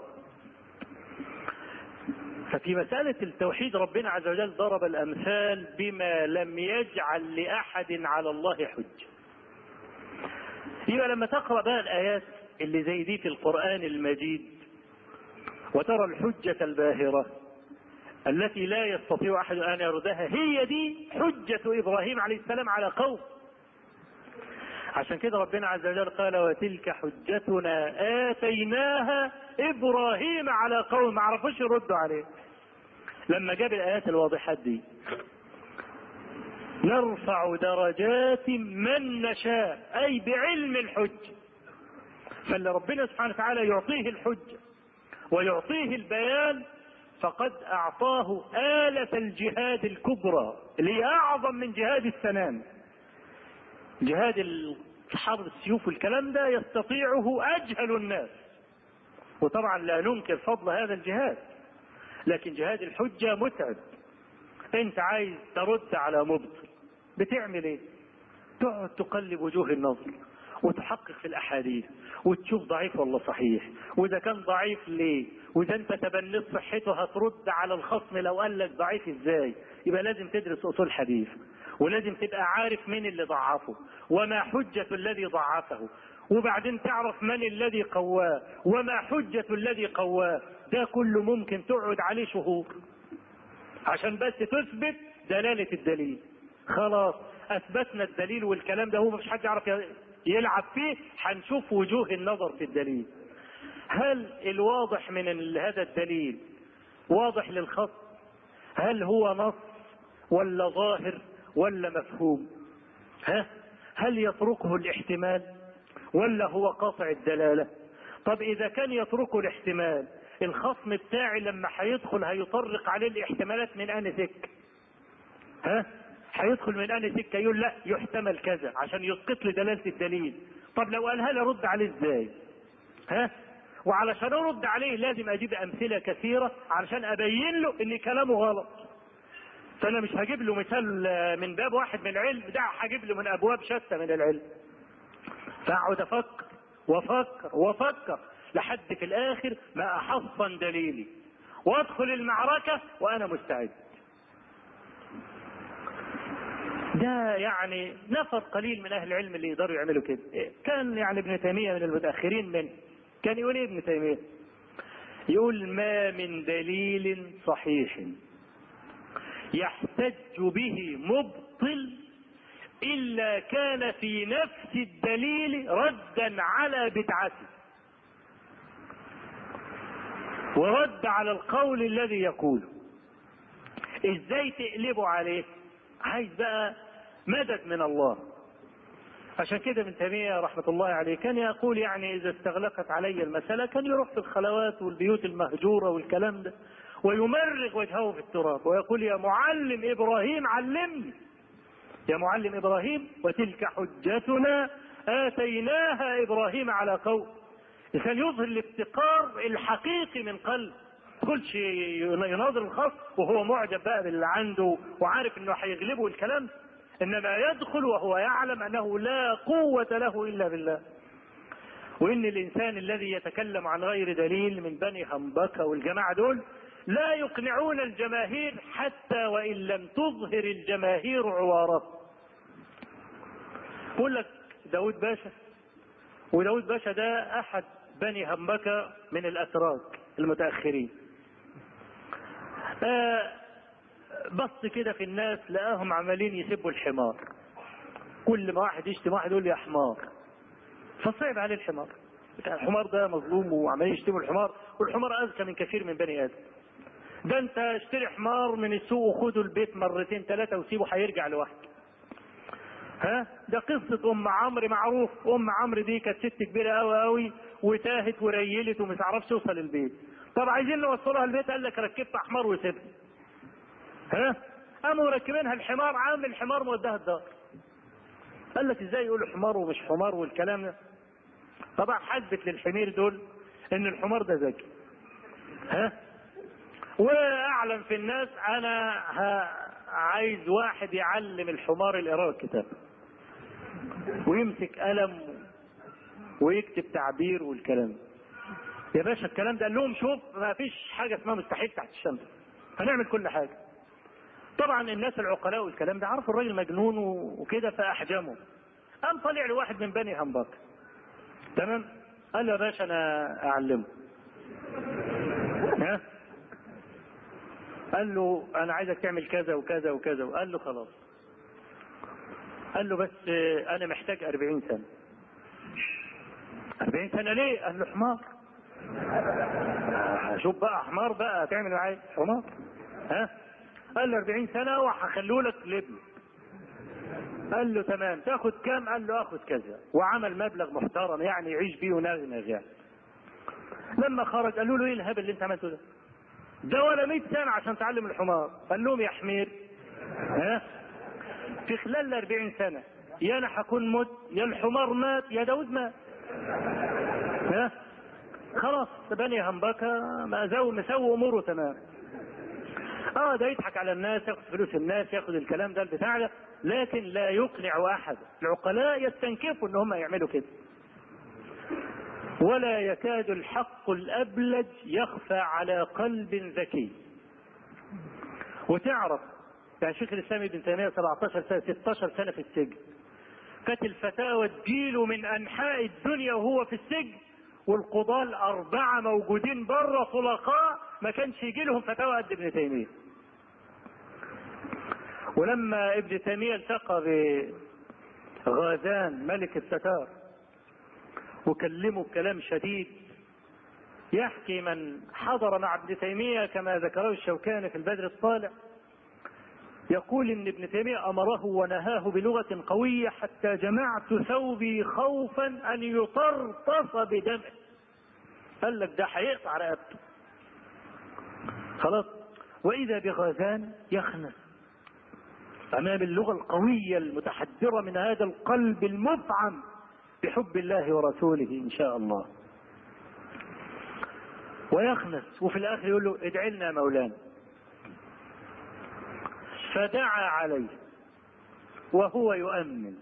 ففي مسألة التوحيد ربنا عز وجل ضرب الأمثال بما لم يجعل لأحد على الله حجة. يبقى لما تقرأ بقى الآيات اللي زي دي في القرآن المجيد وترى الحجة الباهرة التي لا يستطيع أحد أن يردها، هي دي حجة إبراهيم عليه السلام على قوم. عشان كده ربنا عز وجل قال وتلك حجتنا آتيناها إبراهيم على قوم ما عرفوش يردوا عليه. لما جاب الآيات الواضحات دي نرفع درجات من نشاء أي بعلم الحجة. فاللي ربنا سبحانه وتعالى يعطيه الحجة ويعطيه البيان فقد أعطاه آلة الجهاد الكبرى اللي هي أعظم من جهاد السنان. جهاد حرب السيوف والكلام ده يستطيعه أجهل الناس، وطبعا لا ننكر فضل هذا الجهاد، لكن جهاد الحجة متعب. انت عايز ترد على مبطل بتعمل ايه؟ تقعد تقلب وجوه النظر وتحقق في الاحاديث وتشوف ضعيف ولا صحيح، واذا كان ضعيف ليه، واذا انت تبنيت صحته هترد على الخصم لو قال لك ضعيف ازاي. يبقى لازم تدرس اصول حديث، ولازم تبقى عارف مين اللي ضعفه وما حجة الذي ضعفه، وبعدين تعرف من الذي قواه وما حجة الذي قواه. ده كله ممكن تقعد عليه شهور عشان بس تثبت دلالة الدليل. خلاص اثبتنا الدليل والكلام ده هو مفيش حد يعرف يلعب فيه. هنشوف وجوه النظر في الدليل، هل الواضح من هذا الدليل واضح للخصم؟ هل هو نص ولا ظاهر ولا مفهوم؟ هل يتركه الاحتمال ولا هو قاطع الدلالة؟ طب اذا كان يتركه الاحتمال، الخصم بتاعي لما هيدخل هيطرق عليه الاحتمالات من انهي سكه؟ هيدخل من انهي سكه؟ يقول لا يحتمل كذا عشان يسقط لي دلاله الدليل. طب لو قالها لي ارد عليه ازاي؟ وعلشان ارد عليه لازم اجيب امثله كثيره علشان ابين له ان كلامه غلط. فانا مش هجيب له مثال من باب واحد من العلم، ده هجيب له من ابواب شتى من العلم. فاقعد افكر وافكر وافكر لحد في الاخر ما احصن دليلي وادخل المعركه وانا مستعد. ده يعني نفر قليل من اهل العلم اللي يقدروا يعملوا كده. كان يعني ابن تيميه من المتاخرين منه كان يقول ايه ابن تيميه؟ يقول ما من دليل صحيح يحتج به مبطل إلا كان في نفس الدليل ردا على بدعته ورد على القول الذي يقوله. ازاي تقلبه عليه؟ عايز بقى مدد من الله. عشان كده ابن تيمية رحمة الله عليه كان يقول يعني إذا استغلقت علي المسألة كان يروح في الخلوات والبيوت المهجورة والكلام ده ويمرغ وجهه في التراب ويقول يا معلم إبراهيم علمني، يا معلم إبراهيم وتلك حجتنا آتيناها إبراهيم على قوم. كان يظهر الافتقار الحقيقي من قلب، كلش يناظر الخصم وهو معجب بقى باللي عنده وعارف انه هيغلبه الكلام، انما يدخل وهو يعلم انه لا قوة له الا بالله. وان الانسان الذي يتكلم عن غير دليل من بني همبكة والجماعة دول لا يقنعون الجماهير حتى وان لم تظهر الجماهير عوارات. يقول لك داود باشا، وداود باشا ده احد بني همبكة من الاتراك المتأخرين. بص كده في الناس لقاهم عمالين يسبوا الحمار، كل ما واحد يشتم واحد يقول يا حمار، فصعب عليه الحمار. الحمار ده مظلوم وعمالين يشتموا الحمار، والحمار اذكى من كثير من بني ادم. ده انت اشتري حمار من السوق وخده البيت مرتين ثلاثة وسيبه هيرجع لوحده. ده قصة ام عمرو معروف. ام عمرو دي كانت ست كبيرة قوي قوي وتاهت وريلت ومش عرفش توصل البيت. طب عايزين نوصلها البيت، قال لك ركبت حمار وسيبها. قاموا مركبينها الحمار، عامل الحمار موداها الدار. قال لك ازاي يقولوا حمار ومش حمار والكلام ده؟ طبعا حدث للحمير دول ان الحمار ده ذكي. واعلم في الناس انا عايز واحد يعلم الحمار القراءة الكتاب ويمسك قلم ويكتب تعبير والكلام. يا باشا الكلام ده قال لهم شوف ما فيش حاجة اسمها مستحيل تحت الشمس، هنعمل كل حاجة. طبعا الناس العقلاء والكلام ده عرفوا الراجل مجنون وكده فاحجمه. قام طلع له واحد من بني همبكة تمام، قال له يا باشا انا اعلمه. قال له انا عايزك تعمل كذا وكذا وكذا، وقال له خلاص. قال له بس انا محتاج 40 سنة. 40 سنة ليه؟ قال له حمار. شوف بقى حمار بقى هتعمل معايا حمار. ها؟ قال له 40 سنة وهخليه لك لابني. قال له تمام، تاخد كام؟ قال له اخد كذا، وعمل مبلغ محترم يعني يعيش بيه ونغنغ يعني. لما خرج قالوا له ايه الهبل اللي انت عملته ده؟ ده ولا 100 سنة عشان تعلم الحمار. قال لهم يا حمير، ها؟ في خلال 40 سنة يا انا هكون مت، يا الحمار مات، يا داود مات. ها؟ خلاص بني همبكة مسوي اموره تمام. ده يضحك على الناس، ياخد فلوس الناس، ياخد الكلام ده البتاع ده، لكن لا يقنع احد. العقلاء يستنكفوا ان هم يعملوا كده. ولا يكاد الحق الابلج يخفى على قلب ذكي. وتعرف يعني شيخ الاسلام ابن تيميه 17 سنه 16 سنه في السجن، كانت الفتاوى تجيله من انحاء الدنيا وهو في السجن، والقضاة الأربعة موجودين بره طلقاء ما كانش يجي لهم فتاوى قد ابن تيمية. ولما ابن تيمية التقى بغازان ملك التتار وكلمه بكلام شديد، يحكي من حضر مع ابن تيمية كما ذكره الشوكاني في البدر الطالع، يقول ان ابن تيمية امره ونهاه بلغة قوية حتى جمعت ثوبي خوفا ان يطرطف بدمه. قال لك ده هيقطع رقبته. خلاص. واذا بغازان يخنس امام اللغة القوية المتحدرة من هذا القلب المفعم بحب الله ورسوله ان شاء الله، ويخنس وفي الاخر يقول له ادعي لنا مولانا. فدعا عليه وهو يؤمن.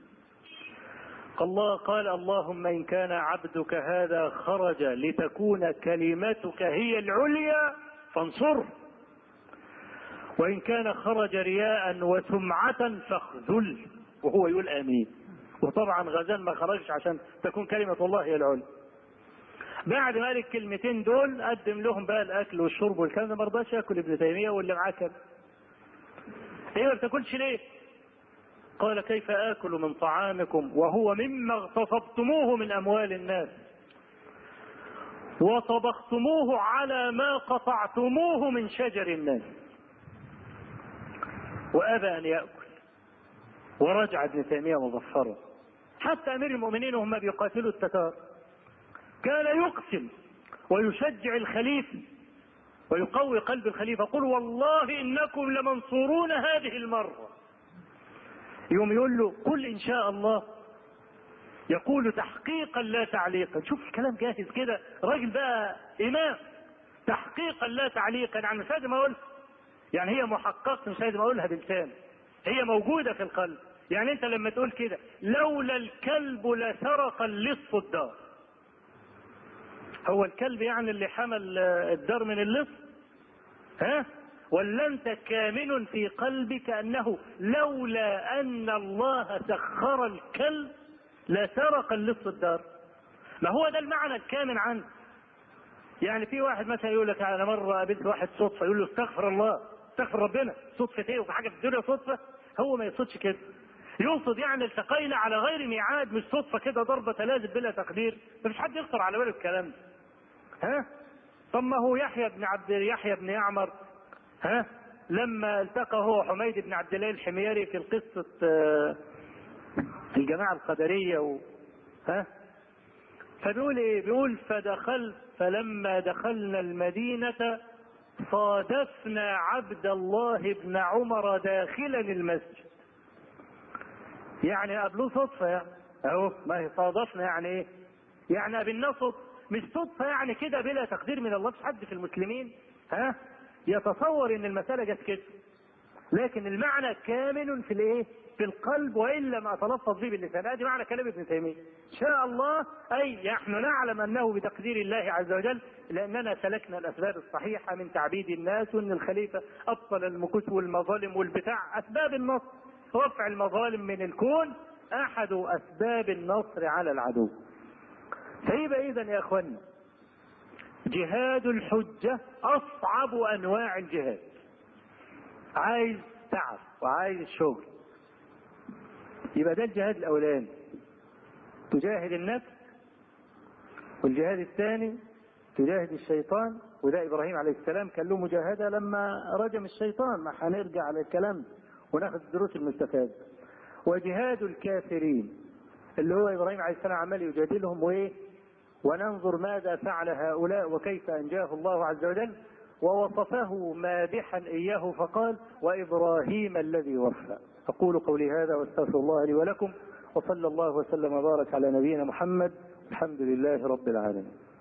قال اللهم إن كان عبدك هذا خرج لتكون كلمتك هي العليا فانصره، وإن كان خرج رياء وسمعة فاخذله. وهو يقول آمين. وطبعا غزال ما خرجش عشان تكون كلمة الله هي العليا. بعد ما قال الكلمتين دول قدم لهم بقى الأكل والشرب والكلام، ما رضاش ياكل ابن تيمية واللي معاه كده. ايه ما بتاكلش ليه؟ قال كيف آكل من طعامكم وهو مما اغتصبتموه من أموال الناس وطبختموه على ما قطعتموه من شجر الناس. وأبى أن يأكل، ورجع ابن تيمية مظفرا. حتى أمير المؤمنين وهم بيقاتلوا التتار كان يقسم ويشجع الخليفة ويقوي قلب الخليفة، يقول والله إنكم لمنصورون هذه المرة. يوم يقول له قل إن شاء الله، يقول تحقيقا لا تعليقا. شوف الكلام جاهز كده، راجل بقى إمام. تحقيقا لا تعليقا، يعني مش لازم أقولها، يعني هي محققة، مش لازم أقولها بلسان، هي موجودة في القلب. يعني أنت لما تقول كده لولا الكلب لسرق اللص الدار. هو الكلب يعني اللي حمل الدار من اللص؟ ها؟ ولا انت كامن في قلبك انه لولا ان الله سخر الكلب لسرق اللص الدار؟ ما هو ده المعنى الكامن عنه. يعني في واحد مثلا يقول لك انا مره قابلت واحد صدفه، يقول له استغفر الله، استغفر ربنا، صدفه ايه وفي حاجه في الدنيا صدفه؟ هو ما يقصدش كده، يقصد يعني التقينا على غير ميعاد، مش صدفه كده ضربه تلازم بلا تقدير. مفيش حد يخطر على باله الكلام ده. ها؟ طب ما هو يحيى بن يعمر، ها؟ لما التقى هو حميد بن عبد الله الحميري في قصة الجماعة القدرية ها؟ فبيقول ايه؟ بيقول فلما دخلنا المدينة صادفنا عبد الله بن عمر داخلا المسجد. يعني قابلوه صدفة يعني. اهو ما هي صادفنا يعني ايه؟ يعني قابلناه صدفة، مش صدفة يعني كده بلا تقدير من الله. مش حد في المسلمين ها يتصور ان المسألة جت كده، لكن المعنى كامن في الايه؟ في القلب، والا ما اتلفظ به باللسان. ادي معنى كلام ابن تيمية ان شاء الله. اي نحن نعلم انه بتقدير الله عز وجل، لاننا سلكنا الاسباب الصحيحة من تعبيد الناس، وان الخليفة ابطل المكوس والمظالم والبتاع. اسباب النصر، رفع المظالم من الكون، احد اسباب النصر على العدو. فيبقى اذا يا اخوانا جهاد الحجة اصعب انواع الجهاد. عايز تعب وعايز شغل. يبقى ده الجهاد الاولاني، تجاهد النفس، والجهاد الثاني تجاهد الشيطان. وده ابراهيم عليه السلام كان له مجاهده لما رجم الشيطان، ما هنرجع على الكلام وناخذ الدروس المستفاده. وجهاد الكافرين اللي هو ابراهيم عليه السلام عمال يجادلهم وايه، وننظر ماذا فعل هؤلاء وكيف انجاه الله عز وجل، ووصفه مادحا اياه فقال وابراهيم الذي وفى. اقول قولي هذا واستغفر الله لي ولكم، وصلى الله وسلم وبارك على نبينا محمد. الحمد لله رب العالمين.